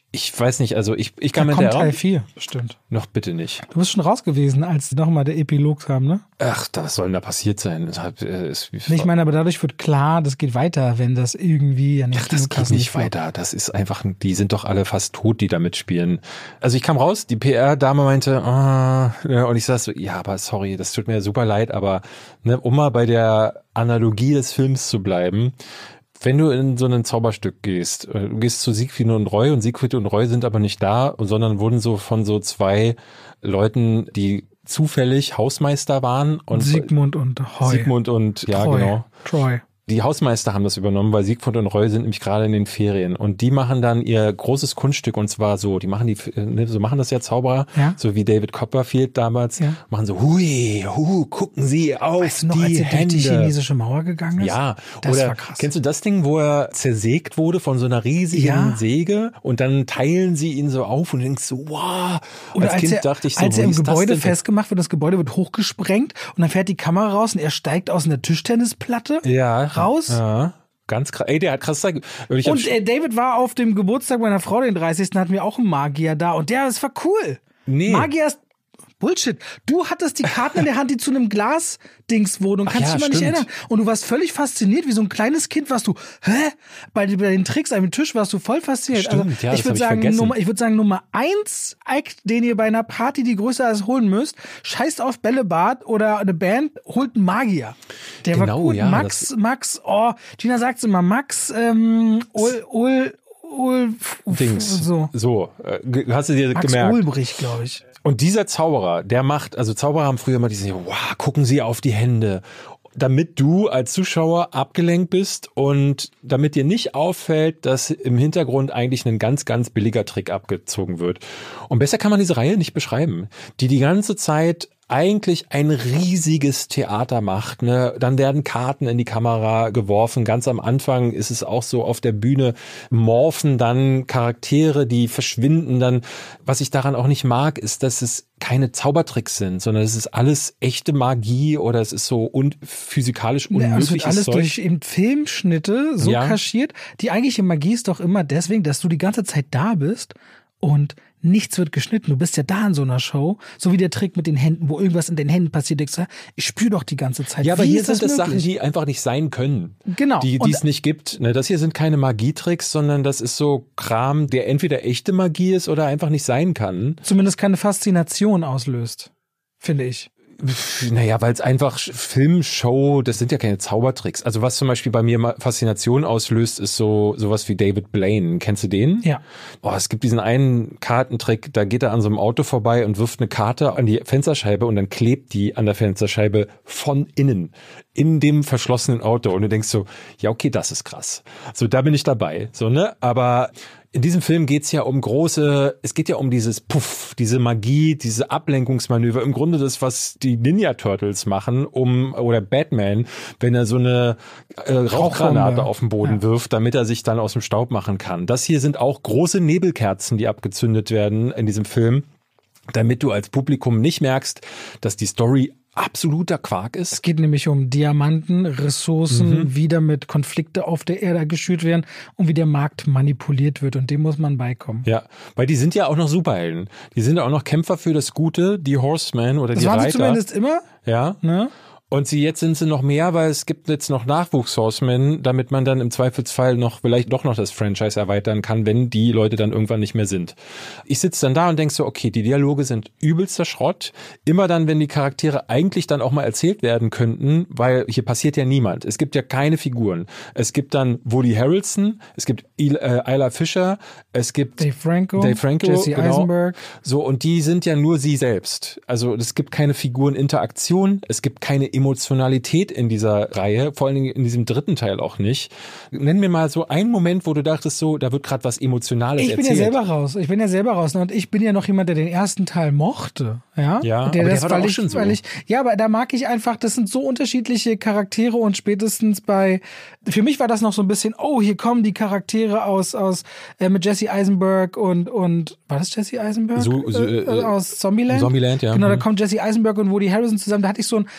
Ich weiß nicht, also ich, ich kann da mir kommt der Teil vier, bestimmt. Noch bitte nicht. Du bist schon raus gewesen, als nochmal der Epilog kam, ne? Ach, was soll denn da passiert sein? Das hat, äh, ist, ich meine, aber dadurch wird klar, das geht weiter, wenn das irgendwie an den Ach, das geht nicht weiter. Das ist einfach, die sind doch alle fast tot, die da mitspielen. Also ich kam raus, die P R-Dame meinte, ah, ja, und ich sag so, ja, aber sorry, das tut mir super leid, aber ne, um mal bei der Analogie des Films zu bleiben, wenn du in so ein Zauberstück gehst, du gehst zu Siegfried und Roy und Siegfried und Roy sind aber nicht da, sondern wurden so von so zwei Leuten, die zufällig Hausmeister waren. Und Sigmund und Roy. Sigmund und, ja Troy. genau. Troy. Die Hausmeister haben das übernommen, weil Siegfried und Roy sind nämlich gerade in den Ferien und die machen dann ihr großes Kunststück und zwar so, die machen die, ne, so machen das ja Zauberer, ja. so wie David Copperfield damals, ja. machen so, hui, hu, gucken Sie auf weißt du noch, die als er Hände. durch die chinesische Mauer gegangen ist? Ja, das oder war krass. Kennst du das Ding, wo er zersägt wurde von so einer riesigen ja. Säge und dann teilen sie ihn so auf und du denkst so, wow. Oder als, als Kind er, dachte ich so, als er im Gebäude das festgemacht wird, das Gebäude wird hochgesprengt und dann fährt die Kamera raus und er steigt aus einer Tischtennisplatte ja, raus. Ja. Ganz krass. Ey, der hat krass gezeigt. Und äh, David war auf dem Geburtstag meiner Frau, den dreißigsten hatten wir auch einen Magier da und der, das war cool. Nee. Magier ist Bullshit. Du hattest die Karten in der Hand, die zu einem Glas-Dings wurden und kannst ja, dich mal nicht stimmt. erinnern. Und du warst völlig fasziniert, wie so ein kleines Kind warst du, hä? Bei, bei den Tricks am Tisch warst du voll fasziniert. Stimmt, also, ja, ich würde sagen, ich Nummer, ich würde sagen, Nummer eins Act, den ihr bei einer Party, die größer ist, holen müsst, scheißt auf Bällebad oder eine Band, holt einen Magier. Der genau, war gut. Ja, Max, Max, oh, Gina sagt immer, Max, ähm, Ul, Ul, Ul, Dings. so. So, äh, hast du dir Max gemerkt? Ulbrich, glaube ich. Und dieser Zauberer, der macht, also Zauberer haben früher immer diese, wow, gucken Sie auf die Hände, damit du als Zuschauer abgelenkt bist und damit dir nicht auffällt, dass im Hintergrund eigentlich ein ganz, ganz billiger Trick abgezogen wird. Und besser kann man diese Reihe nicht beschreiben, die die ganze Zeit eigentlich ein riesiges Theater macht, ne? Dann werden Karten in die Kamera geworfen. Ganz am Anfang ist es auch so, auf der Bühne morphen dann Charaktere, die verschwinden dann. Was ich daran auch nicht mag, ist, dass es keine Zaubertricks sind, sondern es ist alles echte Magie oder es ist so un- physikalisch unmögliches Es wird alles Zeug. durch eben Filmschnitte so Ja. kaschiert. Die eigentliche Magie ist doch immer deswegen, dass du die ganze Zeit da bist und nichts wird geschnitten. Du bist ja da in so einer Show, so wie der Trick mit den Händen, wo irgendwas in den Händen passiert. Ich, sag, ich spüre doch die ganze Zeit. Ja, aber Wie hier ist das sind es Sachen, möglich? die einfach nicht sein können. Genau. Die, die Und- es nicht gibt. Ne, das hier sind keine Magietricks, sondern das ist so Kram, der entweder echte Magie ist oder einfach nicht sein kann. Zumindest keine Faszination auslöst, finde ich. Naja, weil es einfach Filmshow, das sind ja keine Zaubertricks. Also was zum Beispiel bei mir mal Faszination auslöst, ist so sowas wie David Blaine. Kennst du den? Ja. Oh, es gibt diesen einen Kartentrick, da geht er an so einem Auto vorbei und wirft eine Karte an die Fensterscheibe und dann klebt die an der Fensterscheibe von innen in dem verschlossenen Auto und du denkst so, ja okay, das ist krass. So, da bin ich dabei. So, ne? Aber in diesem Film geht's ja um große, es geht ja um dieses Puff, diese Magie, diese Ablenkungsmanöver. Im Grunde das, was die Ninja Turtles machen, um, oder Batman, wenn er so eine äh, Rauchgranate auf den Boden Ja. wirft, damit er sich dann aus dem Staub machen kann. Das hier sind auch große Nebelkerzen, die abgezündet werden in diesem Film, damit du als Publikum nicht merkst, dass die Story absoluter Quark ist. Es geht nämlich um Diamanten, Ressourcen, Mhm. wie damit Konflikte auf der Erde geschürt werden und wie der Markt manipuliert wird. Und dem muss man beikommen. Ja, weil die sind ja auch noch Superhelden. Die sind ja auch noch Kämpfer für das Gute, die Horsemen oder Das die waren sie Reiter. zumindest immer. Ja. Ne? Und sie jetzt sind sie noch mehr, weil es gibt jetzt noch Nachwuchs-Horsemen, damit man dann im Zweifelsfall noch vielleicht doch noch das Franchise erweitern kann, wenn die Leute dann irgendwann nicht mehr sind. Ich sitze dann da und denk so, okay, die Dialoge sind übelster Schrott. Immer dann, wenn die Charaktere eigentlich dann auch mal erzählt werden könnten, weil hier passiert ja niemand. Es gibt ja keine Figuren. Es gibt dann Woody Harrelson, es gibt Il- äh, Isla Fisher, es gibt Dave Franco, Dave Franco, Jesse genau. Eisenberg. So, und die sind ja nur sie selbst. Also es gibt keine Figureninteraktion, es gibt keine Emotionalität in dieser Reihe, vor allen Dingen in diesem dritten Teil auch nicht. Nenn mir mal so einen Moment, wo du dachtest so, da wird gerade was Emotionales Ich bin erzählt. ja selber raus. Ich bin ja selber raus. Und ich bin ja noch jemand, der den ersten Teil mochte. Ja, Ja, Und der aber der das, war doch weil auch ich, schon so. weil ich, ja, aber da mag ich einfach, das sind so unterschiedliche Charaktere und spätestens bei, für mich war das noch so ein bisschen, oh, hier kommen die Charaktere aus, aus, äh, mit Jesse Eisenberg und, und, war das Jesse Eisenberg? So- so, äh, äh, aus Zombieland? Zombieland, ja. Genau, da Mhm. kommt Jesse Eisenberg und Woody Harrelson zusammen. Da hatte ich so ein Vibe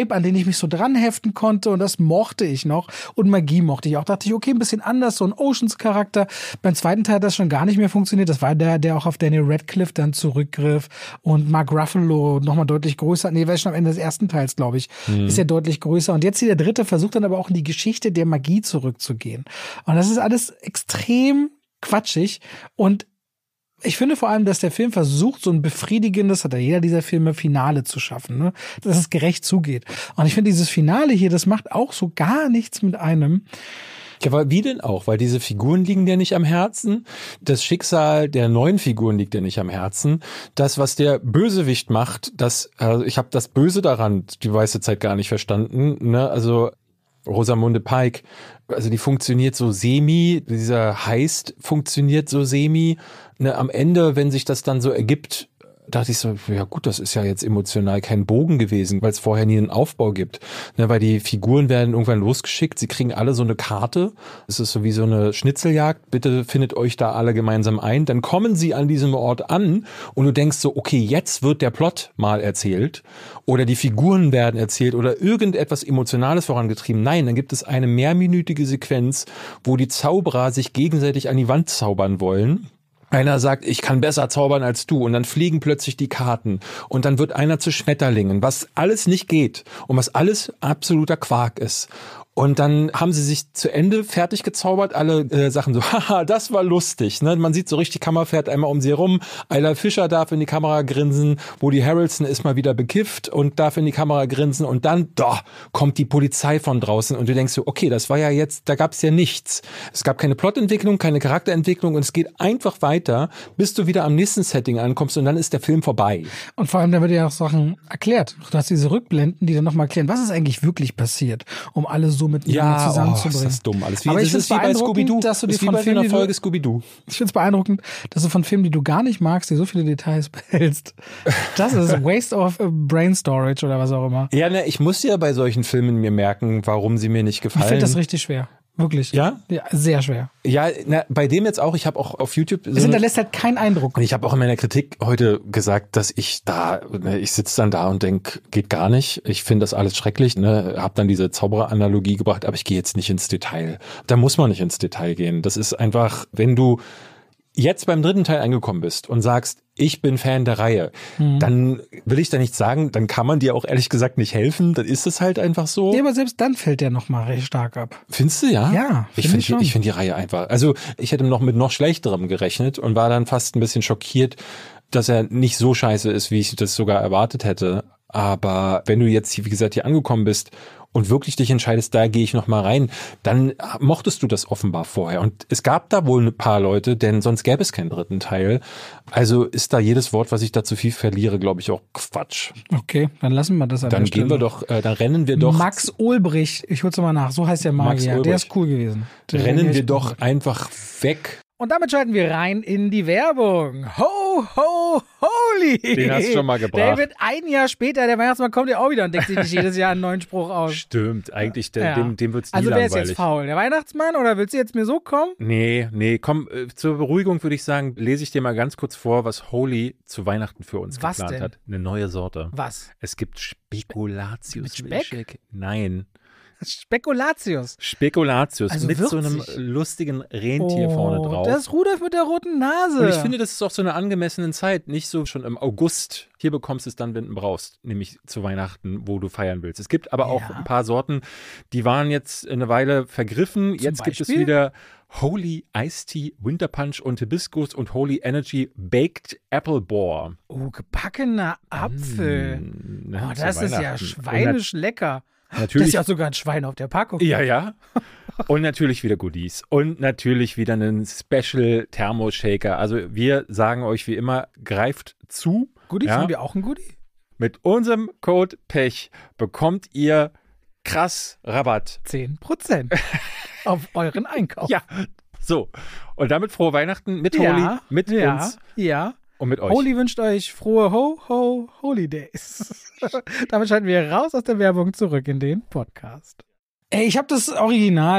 Vibe, an den ich mich so dran heften konnte und das mochte ich noch. Und Magie mochte ich auch. Dachte ich, okay, ein bisschen anders, so ein Oceans-Charakter. Beim zweiten Teil hat das schon gar nicht mehr funktioniert. Das war der, der auch auf Daniel Radcliffe dann zurückgriff und Mark Ruffalo nochmal deutlich größer. Nee, war schon am Ende des ersten Teils, glaube ich. Mhm. Ist ja deutlich größer. Und jetzt hier der dritte versucht dann aber auch in die Geschichte der Magie zurückzugehen. Und das ist alles extrem quatschig und ich finde vor allem, dass der Film versucht, so ein befriedigendes, hat ja jeder dieser Filme, Finale zu schaffen, ne? Dass es gerecht zugeht. Und ich finde, dieses Finale hier, das macht auch so gar nichts mit einem. Ja, aber wie denn auch? Weil diese Figuren liegen dir nicht am Herzen. Das Schicksal der neuen Figuren liegt dir nicht am Herzen. Das, was der Bösewicht macht, das, also ich habe das Böse daran die meiste Zeit gar nicht verstanden. Ne? Also Rosamunde Pike, also die funktioniert so semi, dieser Heist funktioniert so semi. Ne, am Ende, wenn sich das dann so ergibt, dachte ich so, ja gut, das ist ja jetzt emotional kein Bogen gewesen, weil es vorher nie einen Aufbau gibt. Ne, weil die Figuren werden irgendwann losgeschickt, sie kriegen alle so eine Karte. Es ist so wie so eine Schnitzeljagd. Bitte findet euch da alle gemeinsam ein. Dann kommen sie an diesem Ort an und du denkst so, okay, jetzt wird der Plot mal erzählt oder die Figuren werden erzählt oder irgendetwas Emotionales vorangetrieben. Nein, dann gibt es eine mehrminütige Sequenz, wo die Zauberer sich gegenseitig an die Wand zaubern wollen. Einer sagt, ich kann besser zaubern als du und dann fliegen plötzlich die Karten und dann wird einer zu Schmetterlingen, was alles nicht geht und was alles absoluter Quark ist. Und dann haben sie sich zu Ende fertig gezaubert, alle äh, Sachen so, haha, das war lustig. Ne? Man sieht so richtig, die Kamera fährt einmal um sie herum, Isla Fisher darf in die Kamera grinsen, Woody Harrelson ist mal wieder bekifft und darf in die Kamera grinsen und dann, doch, kommt die Polizei von draußen und du denkst so, okay, das war ja jetzt, da gab es ja nichts. Es gab keine Plotentwicklung, keine Charakterentwicklung und es geht einfach weiter, bis du wieder am nächsten Setting ankommst und dann ist der Film vorbei. Und vor allem, da wird ja auch Sachen erklärt. Du hast diese Rückblenden, die dann nochmal erklären, was ist eigentlich wirklich passiert, um alle so miteinander ja, zusammenzubringen. Oh, ist das dumm alles. Wie, aber ich das ist wie bei Scooby-Doo. Dass du das ist wie bei einer Folge Scooby-Doo. Ich finde es beeindruckend, dass du von Filmen, die du gar nicht magst, dir so viele Details behältst. Das ist Waste of Brain Storage oder was auch immer. Ja, ne, ich muss ja bei solchen Filmen mir merken, warum sie mir nicht gefallen. Ich finde das richtig schwer. Wirklich. Ja? Ja, sehr schwer. Ja, na, bei dem jetzt auch, ich habe auch auf YouTube... So es hinterlässt halt keinen Eindruck. Und ich habe auch in meiner Kritik heute gesagt, dass ich da, ne, ich sitze dann da und denk, geht gar nicht. Ich finde das alles schrecklich, ne, habe dann diese Zauberer-Analogie gebracht, aber ich gehe jetzt nicht ins Detail. Da muss man nicht ins Detail gehen. Das ist einfach, wenn du jetzt beim dritten Teil angekommen bist und sagst, ich bin Fan der Reihe, mhm. dann will ich da nicht sagen, dann kann man dir auch ehrlich gesagt nicht helfen, dann ist es halt einfach so. Ja, aber selbst dann fällt der nochmal recht stark ab. Findest du, ja? Ja, ich finde ich, ich find die Reihe einfach, also ich hätte noch mit noch Schlechterem gerechnet und war dann fast ein bisschen schockiert, dass er nicht so scheiße ist, wie ich das sogar erwartet hätte. Aber wenn du jetzt, wie gesagt, hier angekommen bist und wirklich dich entscheidest, da gehe ich noch mal rein, dann mochtest du das offenbar vorher. Und es gab da wohl ein paar Leute, denn sonst gäbe es keinen dritten Teil. Also ist da jedes Wort, was ich da zu viel verliere, glaube ich, auch Quatsch. Okay, dann lassen wir das an Dann der Stelle. gehen wir doch, äh, dann rennen wir doch. Max Ulbricht, ich hol's mal nach, so heißt der Magier, der ist cool gewesen. Der rennen wir doch einfach weg. Und damit schalten wir rein in die Werbung. Ho, ho, holy! Den hast du schon mal gebracht. Der wird ein Jahr später, der Weihnachtsmann kommt ja auch wieder und deckt sich nicht jedes Jahr einen neuen Spruch aus. Stimmt, eigentlich, der, ja. dem, dem wird's nie also langweilig. Also wer ist jetzt faul? Der Weihnachtsmann oder willst du jetzt mir so kommen? Nee, nee, komm, äh, zur Beruhigung würde ich sagen, lese ich dir mal ganz kurz vor, was Holy zu Weihnachten für uns was geplant denn? hat. Eine neue Sorte. Was? Es gibt Spekulatius. Mit Speck? Nein. Spekulatius. Spekulatius also mit würzig. so einem lustigen Rentier oh, vorne drauf. Das ist Rudolf mit der roten Nase. Und ich finde, das ist auch so eine angemessene Zeit. Nicht so schon im August. Hier bekommst du es dann, wenn du brauchst. Nämlich zu Weihnachten, wo du feiern willst. Es gibt aber ja. auch ein paar Sorten, die waren jetzt eine Weile vergriffen. Zum jetzt Beispiel? Gibt es wieder Holy Iced Tea, Winter Punch und Hibiscus und Holy Energy Baked Apple Boar. Oh, gebackener Apfel. Mm, oh, das ist ja schweinisch lecker. Natürlich. Das ist ja sogar ein Schwein auf der Packung. Ja, ja. Und natürlich wieder Goodies. Und natürlich wieder einen Special Thermoshaker. Also wir sagen euch wie immer, greift zu. Goodies, ja. Haben wir auch einen Goodie? Mit unserem Code Pech bekommt ihr krass Rabatt. zehn Prozent auf euren Einkauf. Ja, so. Und damit frohe Weihnachten mit Holy, ja, mit ja, uns. Ja, und mit euch. Holy wünscht euch frohe Ho, Ho, Holidays. Damit schalten wir raus aus der Werbung zurück in den Podcast. Ey, ich habe das Original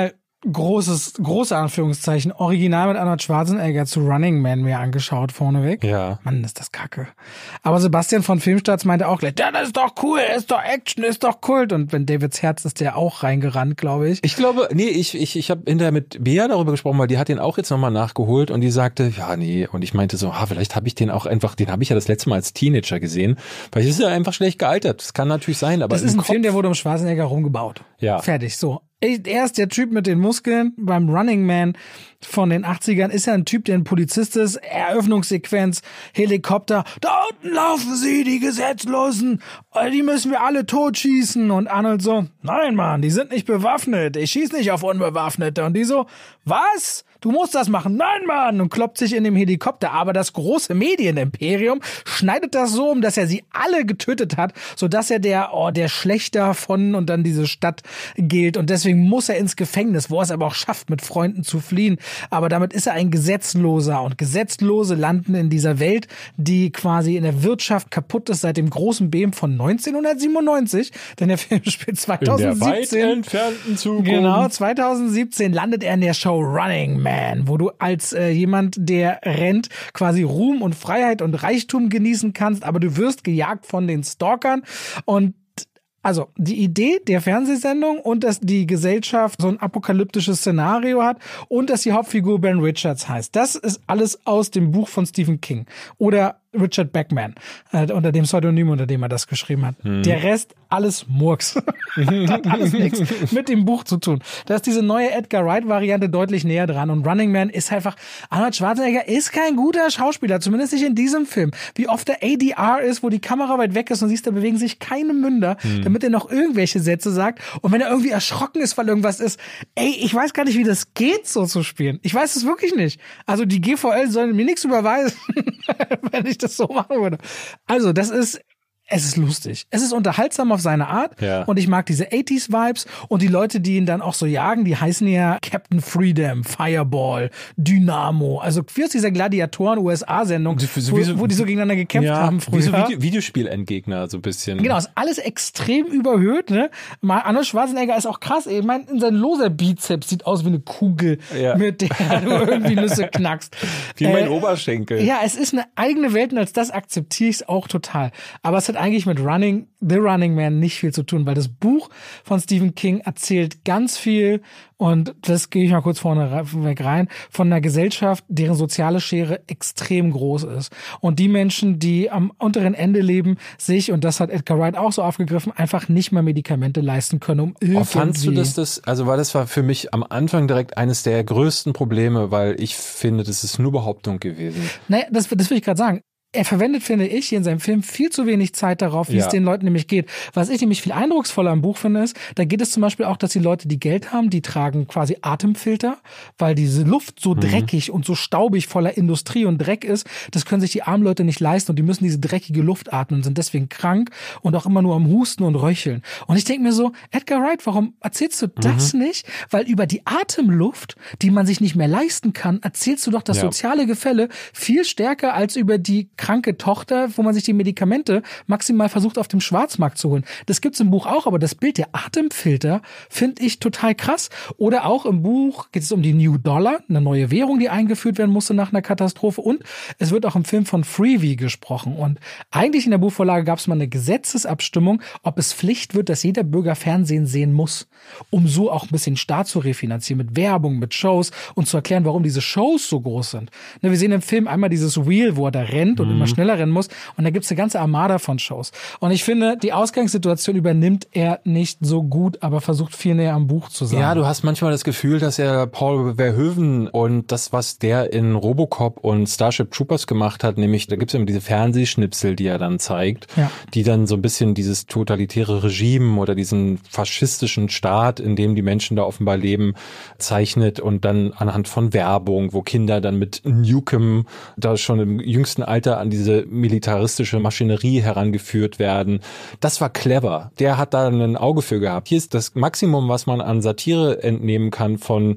großes, große Anführungszeichen, original mit Arnold Schwarzenegger zu Running Man mir angeschaut vorneweg. Ja. Mann, ist das kacke. Aber Sebastian von Filmstarts meinte auch gleich, ja, das ist doch cool, ist doch Action, ist doch Kult. Und wenn Davids Herz ist der auch reingerannt, glaube ich. Ich glaube, nee, ich ich ich habe hinterher mit Bea darüber gesprochen, weil die hat den auch jetzt nochmal nachgeholt und die sagte, ja, nee. Und ich meinte so, ah, vielleicht habe ich den auch einfach, den habe ich ja das letzte Mal als Teenager gesehen. Vielleicht ist er einfach schlecht gealtert. Das kann natürlich sein, aber das ist ein Kopf, Film, der wurde um Schwarzenegger rumgebaut. Ja. Fertig, so. Er ist der Typ mit den Muskeln. Beim Running Man von den achtzigern ist er ein Typ, der ein Polizist ist. Eröffnungssequenz, Helikopter. Da unten laufen sie, die Gesetzlosen. Die müssen wir alle totschießen. Und Arnold so, nein, Mann, die sind nicht bewaffnet. Ich schieß nicht auf Unbewaffnete. Und die so, was? Du musst das machen. Nein, Mann. Und kloppt sich in dem Helikopter. Aber das große Medienimperium schneidet das so um, dass er sie alle getötet hat, sodass er der, oh, der Schlechter von und dann diese Stadt gilt. Und deswegen muss er ins Gefängnis, wo er es aber auch schafft, mit Freunden zu fliehen. Aber damit ist er ein Gesetzloser. Und Gesetzlose landen in dieser Welt, die quasi in der Wirtschaft kaputt ist seit dem großen Beben von neunzehnhundertsiebenundneunzig. Denn der Film spielt zweitausendsiebzehn. In der weit entfernten Zukunft. Genau, zweitausendsiebzehn landet er in der Show Running Man, wo du als äh, jemand, der rennt, quasi Ruhm und Freiheit und Reichtum genießen kannst, aber du wirst gejagt von den Stalkern. Und also die Idee der Fernsehsendung und dass die Gesellschaft so ein apokalyptisches Szenario hat und dass die Hauptfigur Ben Richards heißt. Das ist alles aus dem Buch von Stephen King oder Richard Bachman, äh, unter dem Pseudonym, unter dem er das geschrieben hat. Hm. Der Rest, alles Murks. Hat alles nichts mit dem Buch zu tun. Da ist diese neue Edgar Wright-Variante deutlich näher dran. Und Running Man ist einfach, Arnold Schwarzenegger ist kein guter Schauspieler, zumindest nicht in diesem Film. Wie oft der A D R ist, wo die Kamera weit weg ist und siehst, da bewegen sich keine Münder, hm. damit er noch irgendwelche Sätze sagt. Und wenn er irgendwie erschrocken ist, weil irgendwas ist, ey, ich weiß gar nicht, wie das geht, so zu spielen. Ich weiß es wirklich nicht. Also die G V L sollen mir nichts überweisen, wenn ich das so machen würde. Also, das ist, es ist lustig. Es ist unterhaltsam auf seine Art. Ja. Und ich mag diese achtziger-Vibes. Und die Leute, die ihn dann auch so jagen, die heißen ja Captain Freedom, Fireball, Dynamo. Also wie aus dieser Gladiatoren-U S A-Sendung, wo, wo die so gegeneinander gekämpft ja, haben früher. Wie so Video- Videospielendgegner, so ein bisschen. Genau, ist alles extrem überhöht. Ne? Mal Arnold Schwarzenegger ist auch krass. Ich meine, sein loser Bizeps sieht aus wie eine Kugel, ja. mit der du irgendwie Nüsse knackst. Wie mein äh, Oberschenkel. Ja, es ist eine eigene Welt und als das akzeptiere ich es auch total. Aber es hat eigentlich mit Running, The Running Man nicht viel zu tun, weil das Buch von Stephen King erzählt ganz viel, und das gehe ich mal kurz vorne weg rein, von einer Gesellschaft, deren soziale Schere extrem groß ist. Und die Menschen, die am unteren Ende leben, sich, und das hat Edgar Wright auch so aufgegriffen, einfach nicht mehr Medikamente leisten können, um irgendwie... Oh, fandst du, dass das, also weil das war für mich am Anfang direkt eines der größten Probleme, weil ich finde, das ist nur Behauptung gewesen. Naja, das, das will ich gerade sagen. Er verwendet, finde ich, hier in seinem Film viel zu wenig Zeit darauf, wie ja. es den Leuten nämlich geht. Was ich nämlich viel eindrucksvoller am Buch finde, ist, da geht es zum Beispiel auch, dass die Leute, die Geld haben, die tragen quasi Atemfilter, weil diese Luft so mhm. dreckig und so staubig voller Industrie und Dreck ist, das können sich die armen Leute nicht leisten und die müssen diese dreckige Luft atmen und sind deswegen krank und auch immer nur am Husten und Röcheln. Und ich denke mir so, Edgar Wright, warum erzählst du das mhm. nicht? Weil über die Atemluft, die man sich nicht mehr leisten kann, erzählst du doch das ja. soziale Gefälle viel stärker als über die kranke Tochter, wo man sich die Medikamente maximal versucht auf dem Schwarzmarkt zu holen. Das gibt's im Buch auch, aber das Bild der Atemfilter finde ich total krass. Oder auch im Buch geht es um die New Dollar, eine neue Währung, die eingeführt werden musste nach einer Katastrophe. Und es wird auch im Film von Freebie gesprochen. Und eigentlich in der Buchvorlage gab es mal eine Gesetzesabstimmung, ob es Pflicht wird, dass jeder Bürger Fernsehen sehen muss, um so auch ein bisschen Staat zu refinanzieren mit Werbung, mit Shows und zu erklären, warum diese Shows so groß sind. Wir sehen im Film einmal dieses Wheel, wo er da rennt und immer schneller rennen muss. Und da gibt's eine ganze Armada von Shows. Und ich finde, die Ausgangssituation übernimmt er nicht so gut, aber versucht viel näher am Buch zu sein. Ja, du hast manchmal das Gefühl, dass er Paul Verhoeven und das, was der in Robocop und Starship Troopers gemacht hat, nämlich da gibt's immer diese Fernsehschnipsel, die er dann zeigt, ja. die dann so ein bisschen dieses totalitäre Regime oder diesen faschistischen Staat, in dem die Menschen da offenbar leben, zeichnet und dann anhand von Werbung, wo Kinder dann mit Nukem da schon im jüngsten Alter an diese militaristische Maschinerie herangeführt werden. Das war clever. Der hat da ein Auge für gehabt. Hier ist das Maximum, was man an Satire entnehmen kann von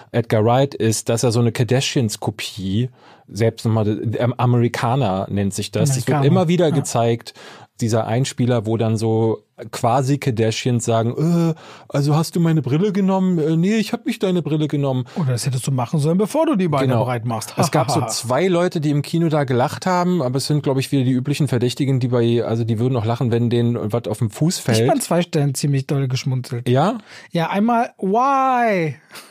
Edgar Wright ist, dass er so eine Kardashians-Kopie, selbst nochmal, Amerikaner nennt sich das. Es wird immer wieder ja. gezeigt, dieser Einspieler, wo dann so quasi Kardashians sagen, äh, also hast du meine Brille genommen? Äh, nee, ich habe nicht deine Brille genommen. Oder das hättest du machen sollen, bevor du die Beine genau. breit machst. Es gab so zwei Leute, die im Kino da gelacht haben, aber es sind, glaube ich, wieder die üblichen Verdächtigen, die bei, also die würden auch lachen, wenn denen was auf dem Fuß fällt. Ich bin an zwei Stellen ziemlich doll geschmunzelt. Ja? Ja, einmal, why?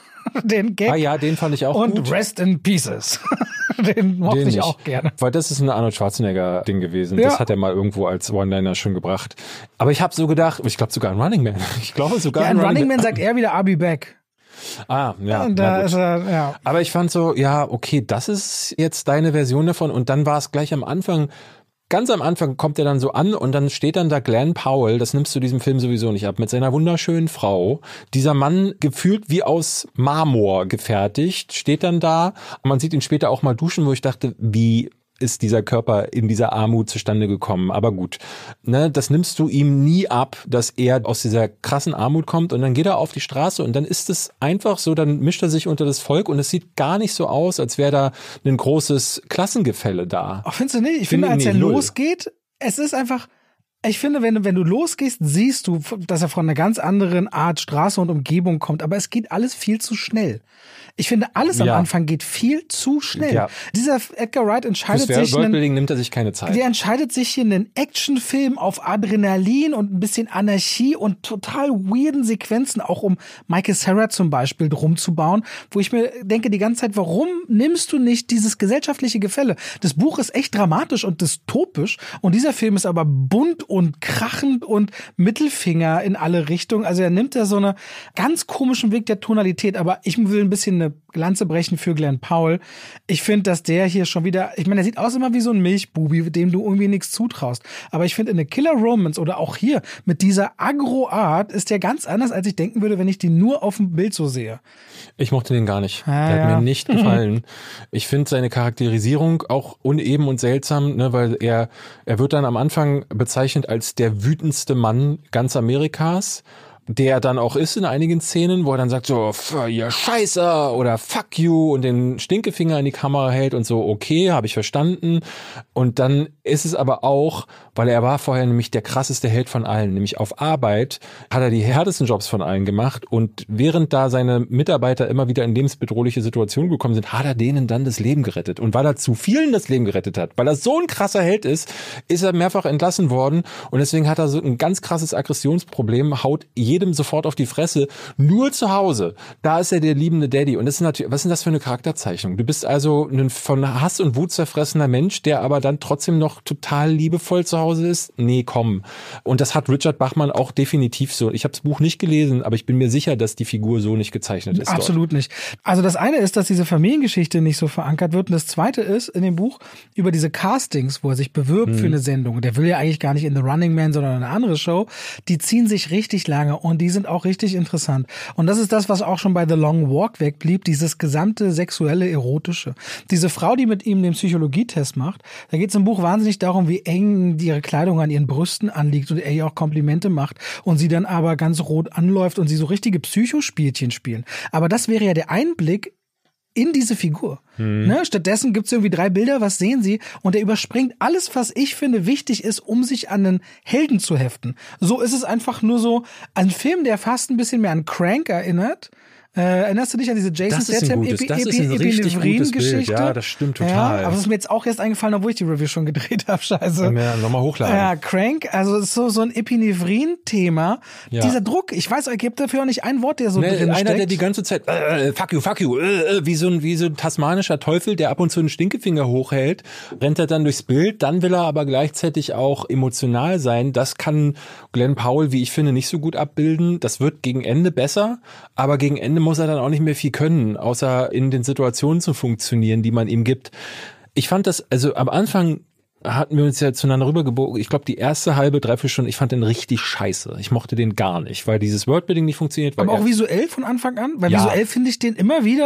Den Gag. Ah ja, den fand ich auch und gut. Und Rest in Pieces. Den mochte den ich nicht. auch gerne. Weil das ist ein Arnold Schwarzenegger-Ding gewesen. Ja. Das hat er mal irgendwo als One-Liner schon gebracht. Aber ich habe so gedacht, ich glaube sogar ein Running Man. Ich glaube sogar ja, ein Running, Running Man sagt er wieder, I'll be back. Ah, ja. Und da ist er, ja. Aber ich fand so, ja, okay, das ist jetzt deine Version davon. Und dann war es gleich am Anfang, ganz am Anfang kommt er dann so an und dann steht dann da Glenn Powell, das nimmst du diesem Film sowieso nicht ab, mit seiner wunderschönen Frau. Dieser Mann, gefühlt wie aus Marmor gefertigt, steht dann da. Man sieht ihn später auch mal duschen, wo ich dachte, wie ist dieser Körper in dieser Armut zustande gekommen. Aber gut, ne, das nimmst du ihm nie ab, dass er aus dieser krassen Armut kommt und dann geht er auf die Straße und dann ist es einfach so, dann mischt er sich unter das Volk und es sieht gar nicht so aus, als wäre da ein großes Klassengefälle da. Ach, findest du nicht? Ich finde, als er losgeht, es ist einfach, ich finde, wenn, wenn du losgehst, siehst du, dass er von einer ganz anderen Art Straße und Umgebung kommt, aber es geht alles viel zu schnell. Ich finde, alles am ja. Anfang geht viel zu schnell. Ja. Dieser Edgar Wright entscheidet Fürs sich... Worldbuilding nimmt er sich keine Zeit. Der entscheidet sich hier einen Actionfilm auf Adrenalin und ein bisschen Anarchie und total weirden Sequenzen, auch um Michael Cera zum Beispiel rumzubauen, wo ich mir denke die ganze Zeit, warum nimmst du nicht dieses gesellschaftliche Gefälle? Das Buch ist echt dramatisch und dystopisch und dieser Film ist aber bunt und krachend und Mittelfinger in alle Richtungen. Also er nimmt ja so einen ganz komischen Weg der Tonalität, aber ich will ein bisschen eine Lanze brechen für Glenn Powell. Ich finde, dass der hier schon wieder, ich meine, er sieht aus immer wie so ein Milchbubi, dem du irgendwie nichts zutraust. Aber ich finde, in eine Killer Romance oder auch hier mit dieser Agro-Art ist der ganz anders, als ich denken würde, wenn ich die nur auf dem Bild so sehe. Ich mochte den gar nicht. Ah, der hat ja. mir nicht gefallen. Ich finde seine Charakterisierung auch uneben und seltsam, ne, weil er, er wird dann am Anfang bezeichnet als der wütendste Mann ganz Amerikas, der dann auch ist in einigen Szenen, wo er dann sagt so, ihr Scheiße oder fuck you und den Stinkefinger in die Kamera hält und so, okay, habe ich verstanden. Und dann ist es aber auch, weil er war vorher nämlich der krasseste Held von allen, nämlich auf Arbeit hat er die härtesten Jobs von allen gemacht und während da seine Mitarbeiter immer wieder in lebensbedrohliche Situationen gekommen sind, hat er denen dann das Leben gerettet. Und weil er zu vielen das Leben gerettet hat, weil er so ein krasser Held ist, ist er mehrfach entlassen worden und deswegen hat er so ein ganz krasses Aggressionsproblem, haut jedem sofort auf die Fresse, nur zu Hause. Da ist er der liebende Daddy. Und das ist natürlich, was ist denn das für eine Charakterzeichnung? Du bist also ein von Hass und Wut zerfressener Mensch, der aber dann trotzdem noch total liebevoll zu Hause ist? Nee, komm. Und das hat Richard Bachman auch definitiv so. Ich habe das Buch nicht gelesen, aber ich bin mir sicher, dass die Figur so nicht gezeichnet ist. Absolut dort. nicht. Also das eine ist, dass diese Familiengeschichte nicht so verankert wird. Und das zweite ist in dem Buch über diese Castings, wo er sich bewirbt hm. für eine Sendung. Der will ja eigentlich gar nicht in The Running Man, sondern eine andere Show. Die ziehen sich richtig lange und die sind auch richtig interessant. Und das ist das, was auch schon bei The Long Walk wegblieb, dieses gesamte sexuelle, erotische. Diese Frau, die mit ihm den Psychologietest macht, da geht es im Buch wahnsinnig darum, wie eng ihre Kleidung an ihren Brüsten anliegt und er ihr auch Komplimente macht und sie dann aber ganz rot anläuft und sie so richtige Psychospielchen spielen. Aber das wäre ja der Einblick in diese Figur. Hm. Ne? Stattdessen gibt's irgendwie drei Bilder, was sehen sie? Und er überspringt alles, was ich finde wichtig ist, um sich an einen Helden zu heften. So ist es einfach nur so ein Film, der fast ein bisschen mehr an Crank erinnert. Äh, erinnerst du dich an diese Jason Statham Epinevrin-Geschichte? Ja, das stimmt total. Ja, aber das ist mir jetzt auch erst eingefallen, obwohl ich die Review schon gedreht habe. Scheiße. Ja, nochmal hochladen. Ja, Crank, also es ist so, so ein Epinevrin-Thema. Ja. Dieser Druck, ich weiß, es gibt dafür auch nicht ein Wort, der so nee, drin einer, steckt. Einer, der die ganze Zeit, äh, fuck you, fuck you, äh, wie so ein, wie so ein tasmanischer Teufel, der ab und zu einen Stinkefinger hochhält, rennt er dann durchs Bild, dann will er aber gleichzeitig auch emotional sein. Das kann Glenn Powell, wie ich finde, nicht so gut abbilden. Das wird gegen Ende besser, aber gegen Ende muss er dann auch nicht mehr viel können, außer in den Situationen zu funktionieren, die man ihm gibt. Ich fand das, also am Anfang hatten wir uns ja zueinander rübergebogen. Ich glaube, die erste halbe, dreiviertel Stunde, ich fand den richtig scheiße. Ich mochte den gar nicht, weil dieses Wordbuilding nicht funktioniert. Weil aber auch visuell von Anfang an? Weil ja. visuell finde ich den immer wieder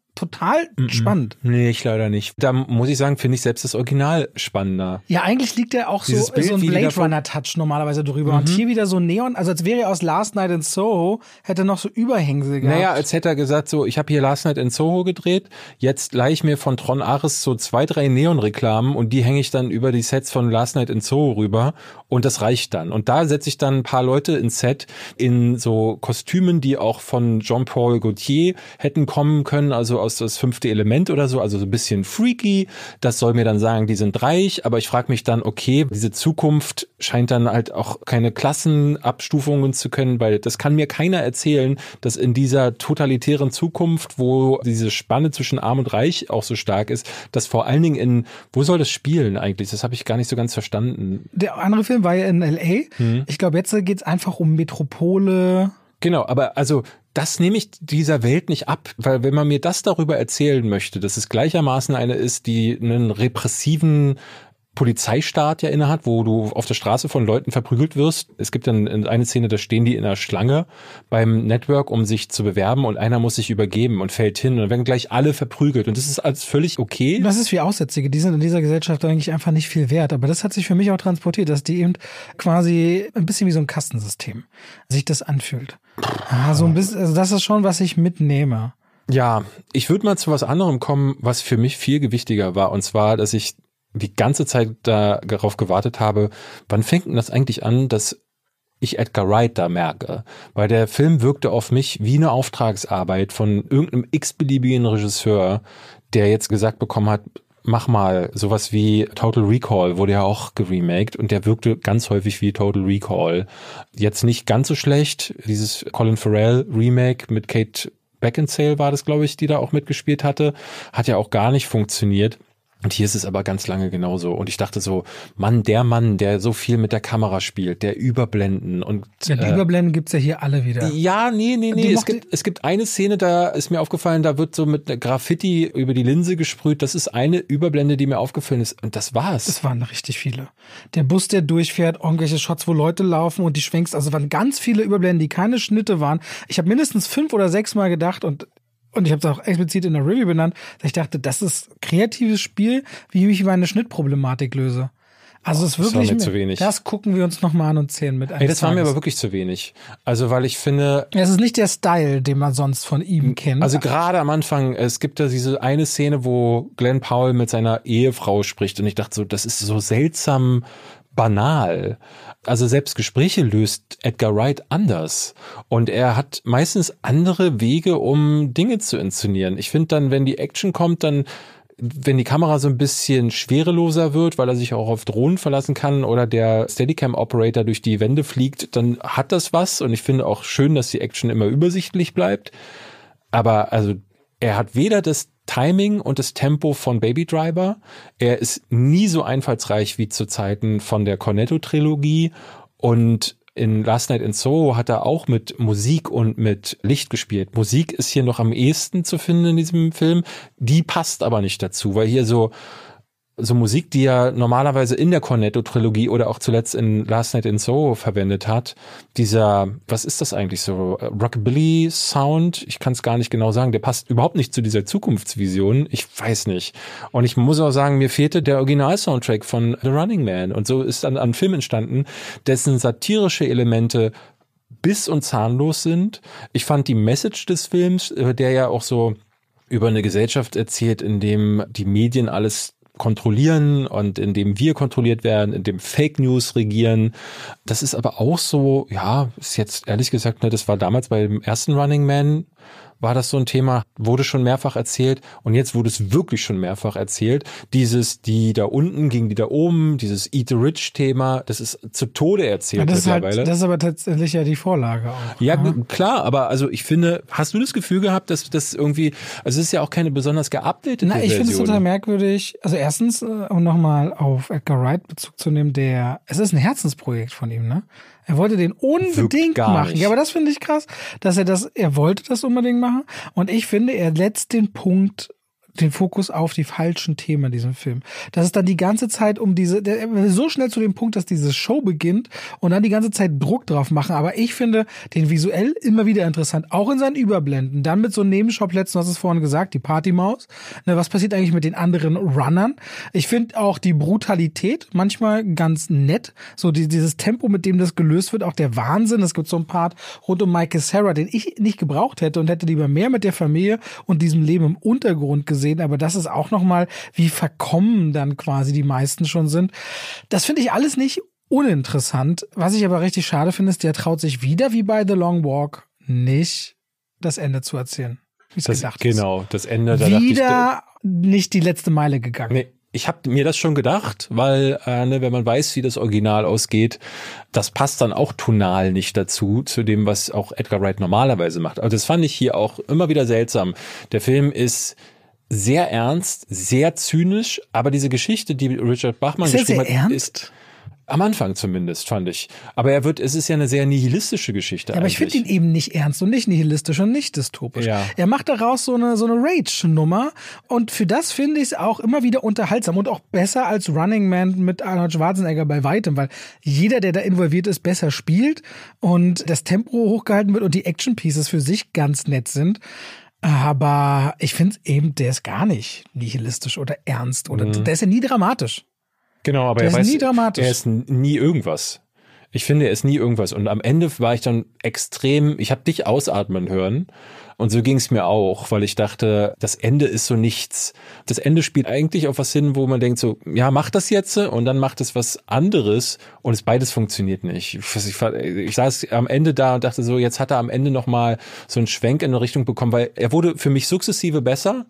total Mm-mm. spannend. Nee, ich leider nicht. Da muss ich sagen, finde ich selbst das Original spannender. Ja, eigentlich liegt ja auch so, Bild, so ein wie die Blade davon- Runner-Touch normalerweise drüber. Mhm. Und hier wieder so Neon, also als wäre er aus Last Night in Soho, hätte noch so Überhängsel gehabt. Naja, als hätte er gesagt, so, ich habe hier Last Night in Soho gedreht, jetzt leih ich mir von Tron Ares so zwei, drei Neon-Reklamen und die hänge ich dann über die Sets von Last Night in Soho rüber und das reicht dann. Und da setze ich dann ein paar Leute ins Set in so Kostümen, die auch von Jean-Paul Gaultier hätten kommen können, also aus das fünfte Element oder so, also so ein bisschen freaky. Das soll mir dann sagen, die sind reich, aber ich frage mich dann, okay, diese Zukunft scheint dann halt auch keine Klassenabstufungen zu können, weil das kann mir keiner erzählen, dass in dieser totalitären Zukunft, wo diese Spanne zwischen Arm und Reich auch so stark ist, dass vor allen Dingen in, wo soll das spielen eigentlich? Das habe ich gar nicht so ganz verstanden. Der andere Film war ja in L A. Hm. Ich glaube, jetzt geht's einfach um Metropole. Genau, aber also das nehme ich dieser Welt nicht ab, weil wenn man mir das darüber erzählen möchte, dass es gleichermaßen eine ist, die einen repressiven Polizeistaat ja innehat, wo du auf der Straße von Leuten verprügelt wirst. Es gibt dann eine Szene, da stehen die in einer Schlange beim Network, um sich zu bewerben und einer muss sich übergeben und fällt hin und dann werden gleich alle verprügelt und das ist alles völlig okay. Das ist wie Aussätzige, die sind in dieser Gesellschaft eigentlich einfach nicht viel wert, aber das hat sich für mich auch transportiert, dass die eben quasi ein bisschen wie so ein Kastensystem sich das anfühlt. Ja, so ein bisschen, also das ist schon, was ich mitnehme. Ja, ich würde mal zu was anderem kommen, was für mich viel gewichtiger war und zwar, dass ich die ganze Zeit darauf gewartet habe, wann fängt denn das eigentlich an, dass ich Edgar Wright da merke? Weil der Film wirkte auf mich wie eine Auftragsarbeit von irgendeinem x-beliebigen Regisseur, der jetzt gesagt bekommen hat, mach mal sowas wie Total Recall, wurde ja auch geremaked und der wirkte ganz häufig wie Total Recall. Jetzt nicht ganz so schlecht, dieses Colin Farrell Remake mit Kate Beckinsale war das, glaube ich, die da auch mitgespielt hatte, hat ja auch gar nicht funktioniert. Und hier ist es aber ganz lange genauso. Und ich dachte so, Mann, der Mann, der so viel mit der Kamera spielt, der Überblenden und ja, die äh, Überblenden gibt's ja hier alle wieder. Ja, nee, nee, nee. Die Es gibt, es gibt eine Szene, da ist mir aufgefallen, da wird so mit Graffiti über die Linse gesprüht. Das ist eine Überblende, die mir aufgefallen ist. Und das war's. Das waren richtig viele. Der Bus, der durchfährt, irgendwelche Shots, wo Leute laufen und die schwenkst. Also waren ganz viele Überblenden, die keine Schnitte waren. Ich habe mindestens fünf oder sechs Mal gedacht und Und ich habe es auch explizit in der Review benannt, dass ich dachte, das ist kreatives Spiel, wie ich meine Schnittproblematik löse. Also es ist wirklich, das war mir zu wenig. Das gucken wir uns nochmal an und zählen mit. Ey, das war mir aber wirklich zu wenig. Also weil ich finde, es ist nicht der Style, den man sonst von ihm kennt. Also gerade am Anfang, es gibt da diese eine Szene, wo Glenn Powell mit seiner Ehefrau spricht und ich dachte so, das ist so seltsam banal. Also selbst Gespräche löst Edgar Wright anders. Und er hat meistens andere Wege, um Dinge zu inszenieren. Ich finde dann, wenn die Action kommt, dann, wenn die Kamera so ein bisschen schwereloser wird, weil er sich auch auf Drohnen verlassen kann oder der Steadicam-Operator durch die Wände fliegt, dann hat das was. Und ich finde auch schön, dass die Action immer übersichtlich bleibt. Aber also er hat weder das Timing und das Tempo von Baby Driver. Er ist nie so einfallsreich wie zu Zeiten von der Cornetto-Trilogie. Und in Last Night in Soho hat er auch mit Musik und mit Licht gespielt. Musik ist hier noch am ehesten zu finden in diesem Film. Die passt aber nicht dazu, weil hier so so Musik, die er normalerweise in der Cornetto-Trilogie oder auch zuletzt in Last Night in Soho verwendet hat, dieser, was ist das eigentlich so, Rockabilly-Sound, ich kann es gar nicht genau sagen, der passt überhaupt nicht zu dieser Zukunftsvision, ich weiß nicht. Und ich muss auch sagen, mir fehlte der Original-Soundtrack von The Running Man und so ist dann ein Film entstanden, dessen satirische Elemente biss- und zahnlos sind. Ich fand die Message des Films, der ja auch so über eine Gesellschaft erzählt, in dem die Medien alles kontrollieren und in dem wir kontrolliert werden, in dem Fake News regieren. Das ist aber auch so, ja, ist jetzt ehrlich gesagt, ne, das war damals beim ersten Running Man, war das so ein Thema, wurde schon mehrfach erzählt und jetzt wurde es wirklich schon mehrfach erzählt. Dieses, die da unten gegen die da oben, dieses Eat the Rich Thema, das ist zu Tode erzählt ja, das mittlerweile. Ist halt, das ist aber tatsächlich ja die Vorlage auch. Ja, ja, klar, aber also ich finde, hast du das Gefühl gehabt, dass das irgendwie, also es ist ja auch keine besonders geupdatete Na, ich Version. finde es total merkwürdig. Also erstens, um nochmal auf Edgar Wright Bezug zu nehmen, der, es ist ein Herzensprojekt von ihm, ne? Er wollte den unbedingt machen. nicht. Ja, aber das finde ich krass, dass er das, er wollte das unbedingt machen. Und ich finde, er setzt den Punkt den Fokus auf die falschen Themen in diesem Film. Das ist dann die ganze Zeit um diese, der, so schnell zu dem Punkt, dass diese Show beginnt und dann die ganze Zeit Druck drauf machen. Aber ich finde den visuell immer wieder interessant, auch in seinen Überblenden. Dann mit so Nebenschauplätzen, du hast es vorhin gesagt, die Partymaus. Ne, was passiert eigentlich mit den anderen Runnern? Ich finde auch die Brutalität manchmal ganz nett. So die, dieses Tempo, mit dem das gelöst wird, auch der Wahnsinn. Es gibt so einen Part rund um Michael Cera, den ich nicht gebraucht hätte und hätte lieber mehr mit der Familie und diesem Leben im Untergrund gesehen. Aber das ist auch nochmal, wie verkommen dann quasi die meisten schon sind. Das finde ich alles nicht uninteressant. Was ich aber richtig schade finde, ist, der traut sich wieder, wie bei The Long Walk, nicht das Ende zu erzählen. Wie es gedacht ist. Genau, das Ende. Da wieder ich, nicht die letzte Meile gegangen. Nee. Ich habe mir das schon gedacht, weil äh, ne, wenn man weiß, wie das Original ausgeht, das passt dann auch tonal nicht dazu, zu dem, was auch Edgar Wright normalerweise macht. Also das fand ich hier auch immer wieder seltsam. Der Film ist sehr ernst, sehr zynisch, aber diese Geschichte, die Richard Bachman ist geschrieben sehr hat, ernst? ist am Anfang zumindest, fand ich. Aber er wird, es ist ja eine sehr nihilistische Geschichte. Ja, aber eigentlich. ich finde ihn eben nicht ernst und nicht nihilistisch und nicht dystopisch. Ja. Er macht daraus so eine, so eine Rage-Nummer und für das finde ich es auch immer wieder unterhaltsam und auch besser als Running Man mit Arnold Schwarzenegger bei weitem, weil jeder, der da involviert ist, besser spielt und das Tempo hochgehalten wird und die Action-Pieces für sich ganz nett sind. Aber ich finde eben, der ist gar nicht nihilistisch oder ernst oder Mhm. der ist ja nie dramatisch. Genau, aber der er ist weiß, nie dramatisch. er ist nie irgendwas. Ich finde, er ist nie irgendwas. Und am Ende war ich dann extrem, ich habe dich ausatmen hören. Und so ging es mir auch, weil ich dachte, das Ende ist so nichts. Das Ende spielt eigentlich auf was hin, wo man denkt so, ja, mach das jetzt und dann macht es was anderes und es beides funktioniert nicht. Ich, ich, ich saß am Ende da und dachte so, jetzt hat er am Ende nochmal so einen Schwenk in eine Richtung bekommen, weil er wurde für mich sukzessive besser.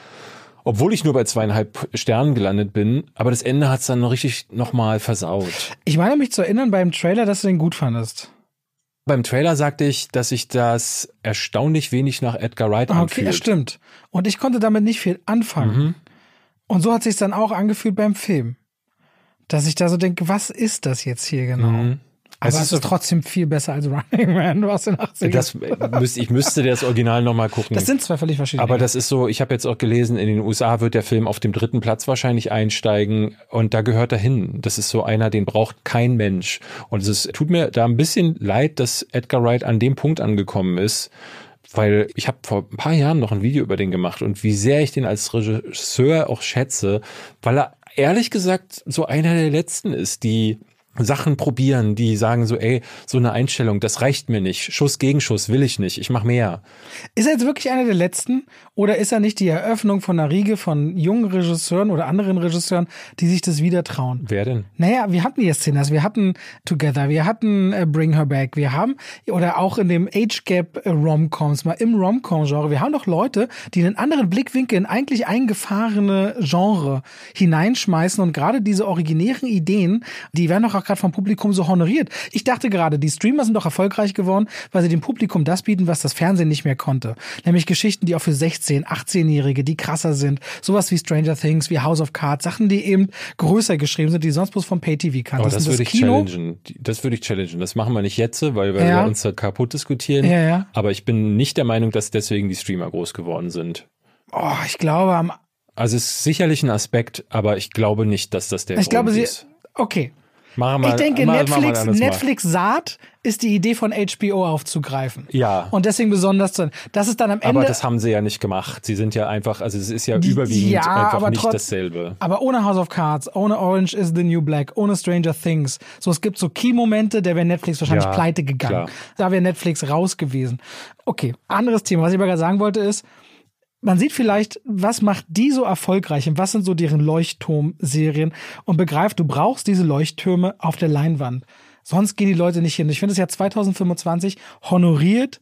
Obwohl ich nur bei zweieinhalb Sternen gelandet bin, aber das Ende hat's dann noch richtig nochmal versaut. Ich meine mich zu erinnern beim Trailer, dass du den gut fandest. Beim Trailer sagte ich, dass sich das erstaunlich wenig nach Edgar Wright Okay, anfühlt. das stimmt. Und ich konnte damit nicht viel anfangen. Mhm. Und so hat sich's dann auch angefühlt beim Film. Dass ich da so denke, was ist das jetzt hier genau? Mhm. Aber Es es ist ist, so- trotzdem viel besser als Running Man aus den achtzigern. Das müsste, ich müsste das Original nochmal gucken. Das sind zwei völlig verschiedene Aber Dinge. das ist so, ich habe jetzt auch gelesen, in den U S A wird der Film auf dem dritten Platz wahrscheinlich einsteigen und da gehört er hin. Das ist so einer, den braucht kein Mensch. Und es ist, tut mir da ein bisschen leid, dass Edgar Wright an dem Punkt angekommen ist, weil ich habe vor ein paar Jahren noch ein Video über den gemacht und wie sehr ich den als Regisseur auch schätze, weil er ehrlich gesagt so einer der letzten ist, die Sachen probieren, die sagen so, ey, so eine Einstellung, das reicht mir nicht. Schuss gegen Schuss will ich nicht. Ich mache mehr. Ist er jetzt wirklich einer der letzten oder ist er nicht die Eröffnung von einer Riege von jungen Regisseuren oder anderen Regisseuren, die sich das wieder trauen? Wer denn? Naja, wir hatten jetzt Sinners, wir hatten Together, wir hatten äh, Bring Her Back, wir haben, oder auch in dem Age Gap äh, Rom-Coms, mal im Rom-Com-Genre, wir haben doch Leute, die einen anderen Blickwinkel in eigentlich eingefahrene Genre hineinschmeißen und gerade diese originären Ideen, die werden doch auch gerade vom Publikum so honoriert. Ich dachte gerade, die Streamer sind doch erfolgreich geworden, weil sie dem Publikum das bieten, was das Fernsehen nicht mehr konnte. Nämlich Geschichten, die auch für sechzehn-, achtzehnjährige, die krasser sind. Sowas wie Stranger Things, wie House of Cards, Sachen, die eben größer geschrieben sind, die sonst bloß vom Pay-T V kannten. Aber das, sind würde ich Kino. challengen. Das würde ich challengen. Das machen wir nicht jetzt, weil wir Ja. uns da kaputt diskutieren. Ja, ja. Aber ich bin nicht der Meinung, dass deswegen die Streamer groß geworden sind. Oh, ich glaube, am, Also es ist sicherlich ein Aspekt, aber ich glaube nicht, dass das der ich glaube, Grund sie, ist. okay. Machen wir, Ich denke, machen wir ein Netflix, anderes Mal. Netflix Saat ist die Idee von H B O aufzugreifen. Ja. Und deswegen besonders zu, das ist dann am Ende. Aber das haben sie ja nicht gemacht. Sie sind ja einfach, also es ist ja Die- überwiegend ja, einfach aber nicht trotz- dasselbe. Aber ohne House of Cards, ohne Orange is the New Black, ohne Stranger Things. So, es gibt so Key-Momente, da wäre Netflix wahrscheinlich Ja, pleite gegangen. klar. Da wäre Netflix raus gewesen. Okay, anderes Thema. Was ich aber gerade sagen wollte ist, man sieht vielleicht, was macht die so erfolgreich und was sind so deren Leuchtturmserien und begreift, du brauchst diese Leuchttürme auf der Leinwand. Sonst gehen die Leute nicht hin. Ich finde, das Jahr zwanzig fünfundzwanzig honoriert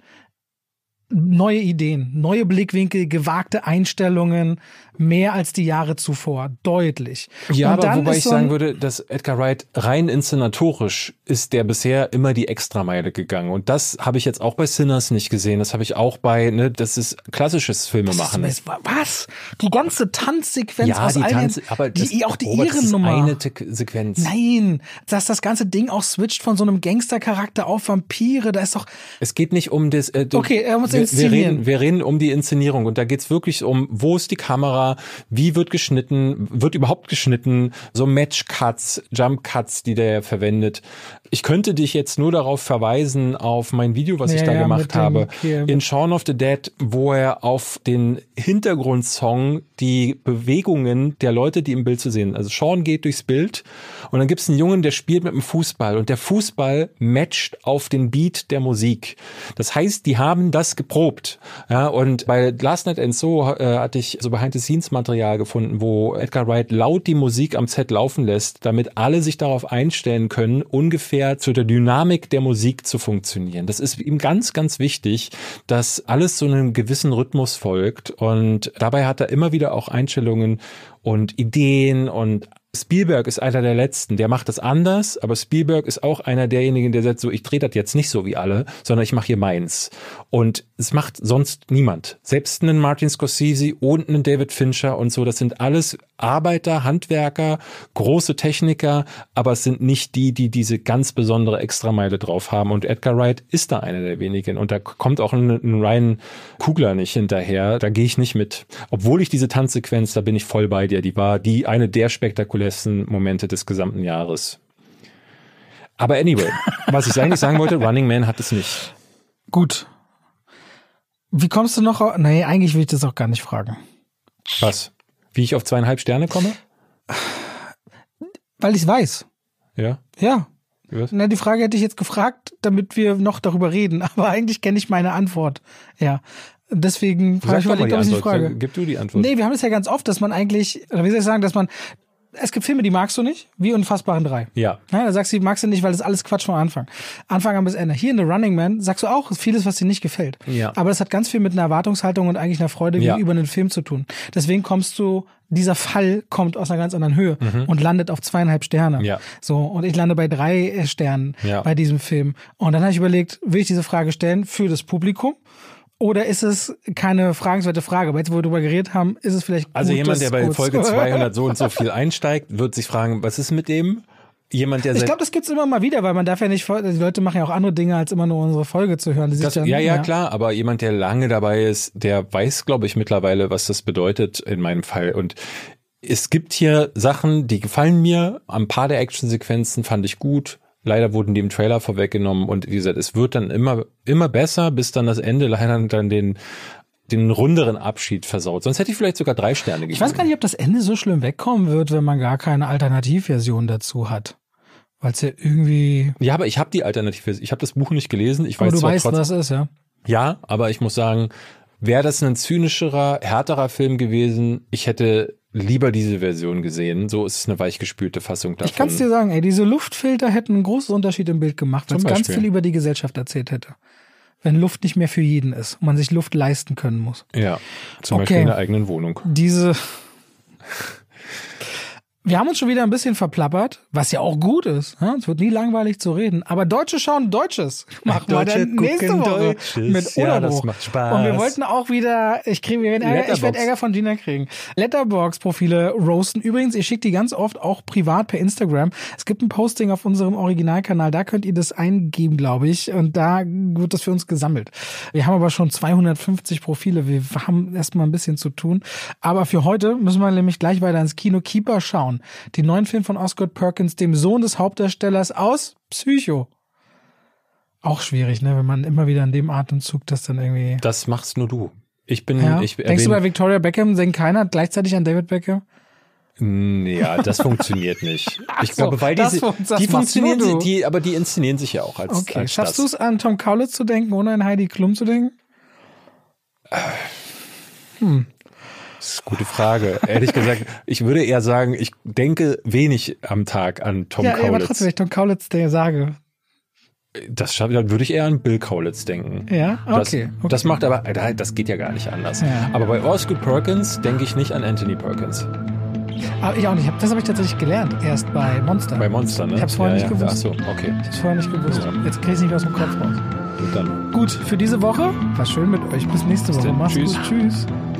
neue Ideen, neue Blickwinkel, gewagte Einstellungen, mehr als die Jahre zuvor, deutlich. Ja, Und aber dann wobei ist ich so sagen ein- würde, dass Edgar Wright rein inszenatorisch ist der bisher immer die Extrameile gegangen. Und das habe ich jetzt auch bei Sinners nicht gesehen. Das habe ich auch bei, ne, das ist klassisches Filmemachen. Was? Was? Die ganze Tanzsequenz Ja, aus die allen, Tanz, aber das, die, auch die Robert, das ist Ehrennummer. eine Te- Sequenz. Nein, dass das ganze Ding auch switcht von so einem Gangstercharakter auf Vampire, da ist doch, Es geht nicht um das, äh, du, okay, er muss zu wir, inszenieren. Wir reden, wir reden um die Inszenierung und da geht's wirklich um, wo ist die Kamera, wie wird geschnitten, wird überhaupt geschnitten, so Match-Cuts, Jump-Cuts, die der verwendet. Ich könnte dich jetzt nur darauf verweisen, auf mein Video, was ja, ich da ja, gemacht habe, dem, in Shaun of the Dead, wo er auf den Hintergrundsong die Bewegungen der Leute, die im Bild zu sehen, also Shaun geht durchs Bild und dann gibt's einen Jungen, der spielt mit dem Fußball und der Fußball matcht auf den Beat der Musik. Das heißt, die haben das geprobt. Ja, und bei Last Night and So äh, hatte ich so Behind-the-Scenes-Material gefunden, wo Edgar Wright laut die Musik am Set laufen lässt, damit alle sich darauf einstellen können, ungefähr zu der Dynamik der Musik zu funktionieren. Das ist ihm ganz, ganz wichtig, dass alles so einem gewissen Rhythmus folgt und dabei hat er immer wieder auch Einstellungen und Ideen und Spielberg ist einer der Letzten, der macht das anders, aber Spielberg ist auch einer derjenigen, der sagt so, ich drehe das jetzt nicht so wie alle, sondern ich mache hier meins. Und es macht sonst niemand. Selbst einen Martin Scorsese und einen David Fincher und so, das sind alles Arbeiter, Handwerker, große Techniker, aber es sind nicht die, die diese ganz besondere Extrameile drauf haben. Und Edgar Wright ist da einer der wenigen. Und da kommt auch ein, ein Ryan Coogler nicht hinterher. Da gehe ich nicht mit. Obwohl ich diese Tanzsequenz, da bin ich voll bei dir. Die war die eine der spektakulärsten Momente des gesamten Jahres. Aber anyway, was ich eigentlich sagen wollte, Running Man hat es nicht. Gut. Wie kommst du noch auf... Nee, eigentlich will ich das auch gar nicht fragen. Was? Wie ich auf zweieinhalb Sterne komme? Weil ich es weiß. Ja? Ja. Was? Na, die Frage hätte ich jetzt gefragt, damit wir noch darüber reden. Aber eigentlich kenne ich meine Antwort. Ja. Deswegen frage ich, überlegt, ob ich die Frage. Gib du die Antwort. Nee, wir haben es ja ganz oft, dass man eigentlich, oder wie soll ich sagen, dass man, es gibt Filme, die magst du nicht, wie Unfassbaren drei. Ja. Ja, da sagst du, die magst du nicht, weil das ist alles Quatsch vom Anfang. Anfang an bis Ende. Hier in The Running Man sagst du auch vieles, was dir nicht gefällt. Ja. Aber das hat ganz viel mit einer Erwartungshaltung und eigentlich einer Freude Ja. gegenüber einem Film zu tun. Deswegen kommst du, dieser Fall kommt aus einer ganz anderen Höhe Mhm. und landet auf zweieinhalb Sterne. Ja. So, und ich lande bei drei Sternen Ja. bei diesem Film. Und dann habe ich überlegt, will ich diese Frage stellen für das Publikum? Oder ist es keine fragenswerte Frage? Aber jetzt, wo wir darüber geredet haben, ist es vielleicht Also gut, jemand, das der bei kurz- Folge zweihundert so und so viel einsteigt, wird sich fragen, was ist mit dem? Jemand, der Ich seit- glaube, das gibt's immer mal wieder, weil man darf ja nicht, die Leute machen ja auch andere Dinge, als immer nur unsere Folge zu hören. Die sich Das, dann, ja, ja, klar, aber jemand, der lange dabei ist, der weiß, glaube ich, mittlerweile, was das bedeutet in meinem Fall. Und es gibt hier Sachen, die gefallen mir. Ein paar der Actionsequenzen fand ich gut. Leider wurden die im Trailer vorweggenommen und wie gesagt, es wird dann immer, immer besser, bis dann das Ende leider dann den, den runderen Abschied versaut. Sonst hätte ich vielleicht sogar drei Sterne gegeben. Ich weiß gar nicht, ob das Ende so schlimm wegkommen wird, wenn man gar keine Alternativversion dazu hat. Weil es ja irgendwie... Ja, aber ich habe die Alternative. Ich habe das Buch nicht gelesen. Ich weiß Aber du zwar weißt, trotzdem, was es ist, ja. ja, aber ich muss sagen, wäre das ein zynischerer, härterer Film gewesen, ich hätte lieber diese Version gesehen. So ist es eine weichgespülte Fassung davon. Ich kann es dir sagen, ey, diese Luftfilter hätten einen großen Unterschied im Bild gemacht, weil es Zum ganz Beispiel. viel über die Gesellschaft erzählt hätte. Wenn Luft nicht mehr für jeden ist und man sich Luft leisten können muss. Ja, zum Okay. Beispiel in der eigenen Wohnung. Diese... Wir haben uns schon wieder ein bisschen verplappert, was ja auch gut ist. Ja? Es wird nie langweilig zu reden. Aber Deutsche schauen Deutsches. Machen wir Deutsche dann nächste gucken Woche Deutsches. mit Ja, Unterbruch. das macht Spaß. Und wir wollten auch wieder, ich kriege, wir werden Ärger, ich werde Letterboxd. Ärger von Gina kriegen. Letterboxd-Profile roasten. Übrigens, ich schicke die ganz oft auch privat per Instagram. Es gibt ein Posting auf unserem Originalkanal, da könnt ihr das eingeben, glaube ich. Und da wird das für uns gesammelt. Wir haben aber schon zweihundertfünfzig Profile. Wir haben erstmal ein bisschen zu tun. Aber für heute müssen wir nämlich gleich weiter ins Kino Keeper schauen. Die neuen Film von Osgood Perkins, dem Sohn des Hauptdarstellers aus Psycho. Auch schwierig, ne, wenn man immer wieder in dem Atemzug das dann irgendwie... Das machst nur du. Ich bin, Ja. ich Denkst du, bei erwähne, Victoria Beckham denkt keiner gleichzeitig an David Beckham? ja, das funktioniert nicht. Ich so, glaube, weil das die, fun- das die machst funktionieren, nur du. sie- die, aber die inszenieren sich ja auch als, Okay, als schaffst das. du es, an Tom Kaulitz zu denken, ohne an Heidi Klum zu denken? Hm. Das ist eine gute Frage. Ehrlich gesagt, ich würde eher sagen, ich denke wenig am Tag an Tom ja, ja, aber Kaulitz. trotzdem, wenn ich Tom Kaulitz der sage. Das schafft, dann würde ich eher an Bill Kaulitz denken. Ja, Das, okay. okay. das macht aber, das geht ja gar nicht anders. Ja. Aber bei Osgood Perkins denke ich nicht an Anthony Perkins. Aber ich auch nicht. Das habe ich tatsächlich gelernt, erst bei Monster. Bei Monster, ne? Ich hab's vorher ja, nicht ja. gewusst. Ach so, okay. Ich hab's vorher nicht gewusst. Ja. Jetzt krieg ich es nicht aus dem Kopf raus. Gut dann. Gut, für diese Woche war schön mit euch. Bis nächste Woche. denn. Mach's Tschüss. gut. Tschüss.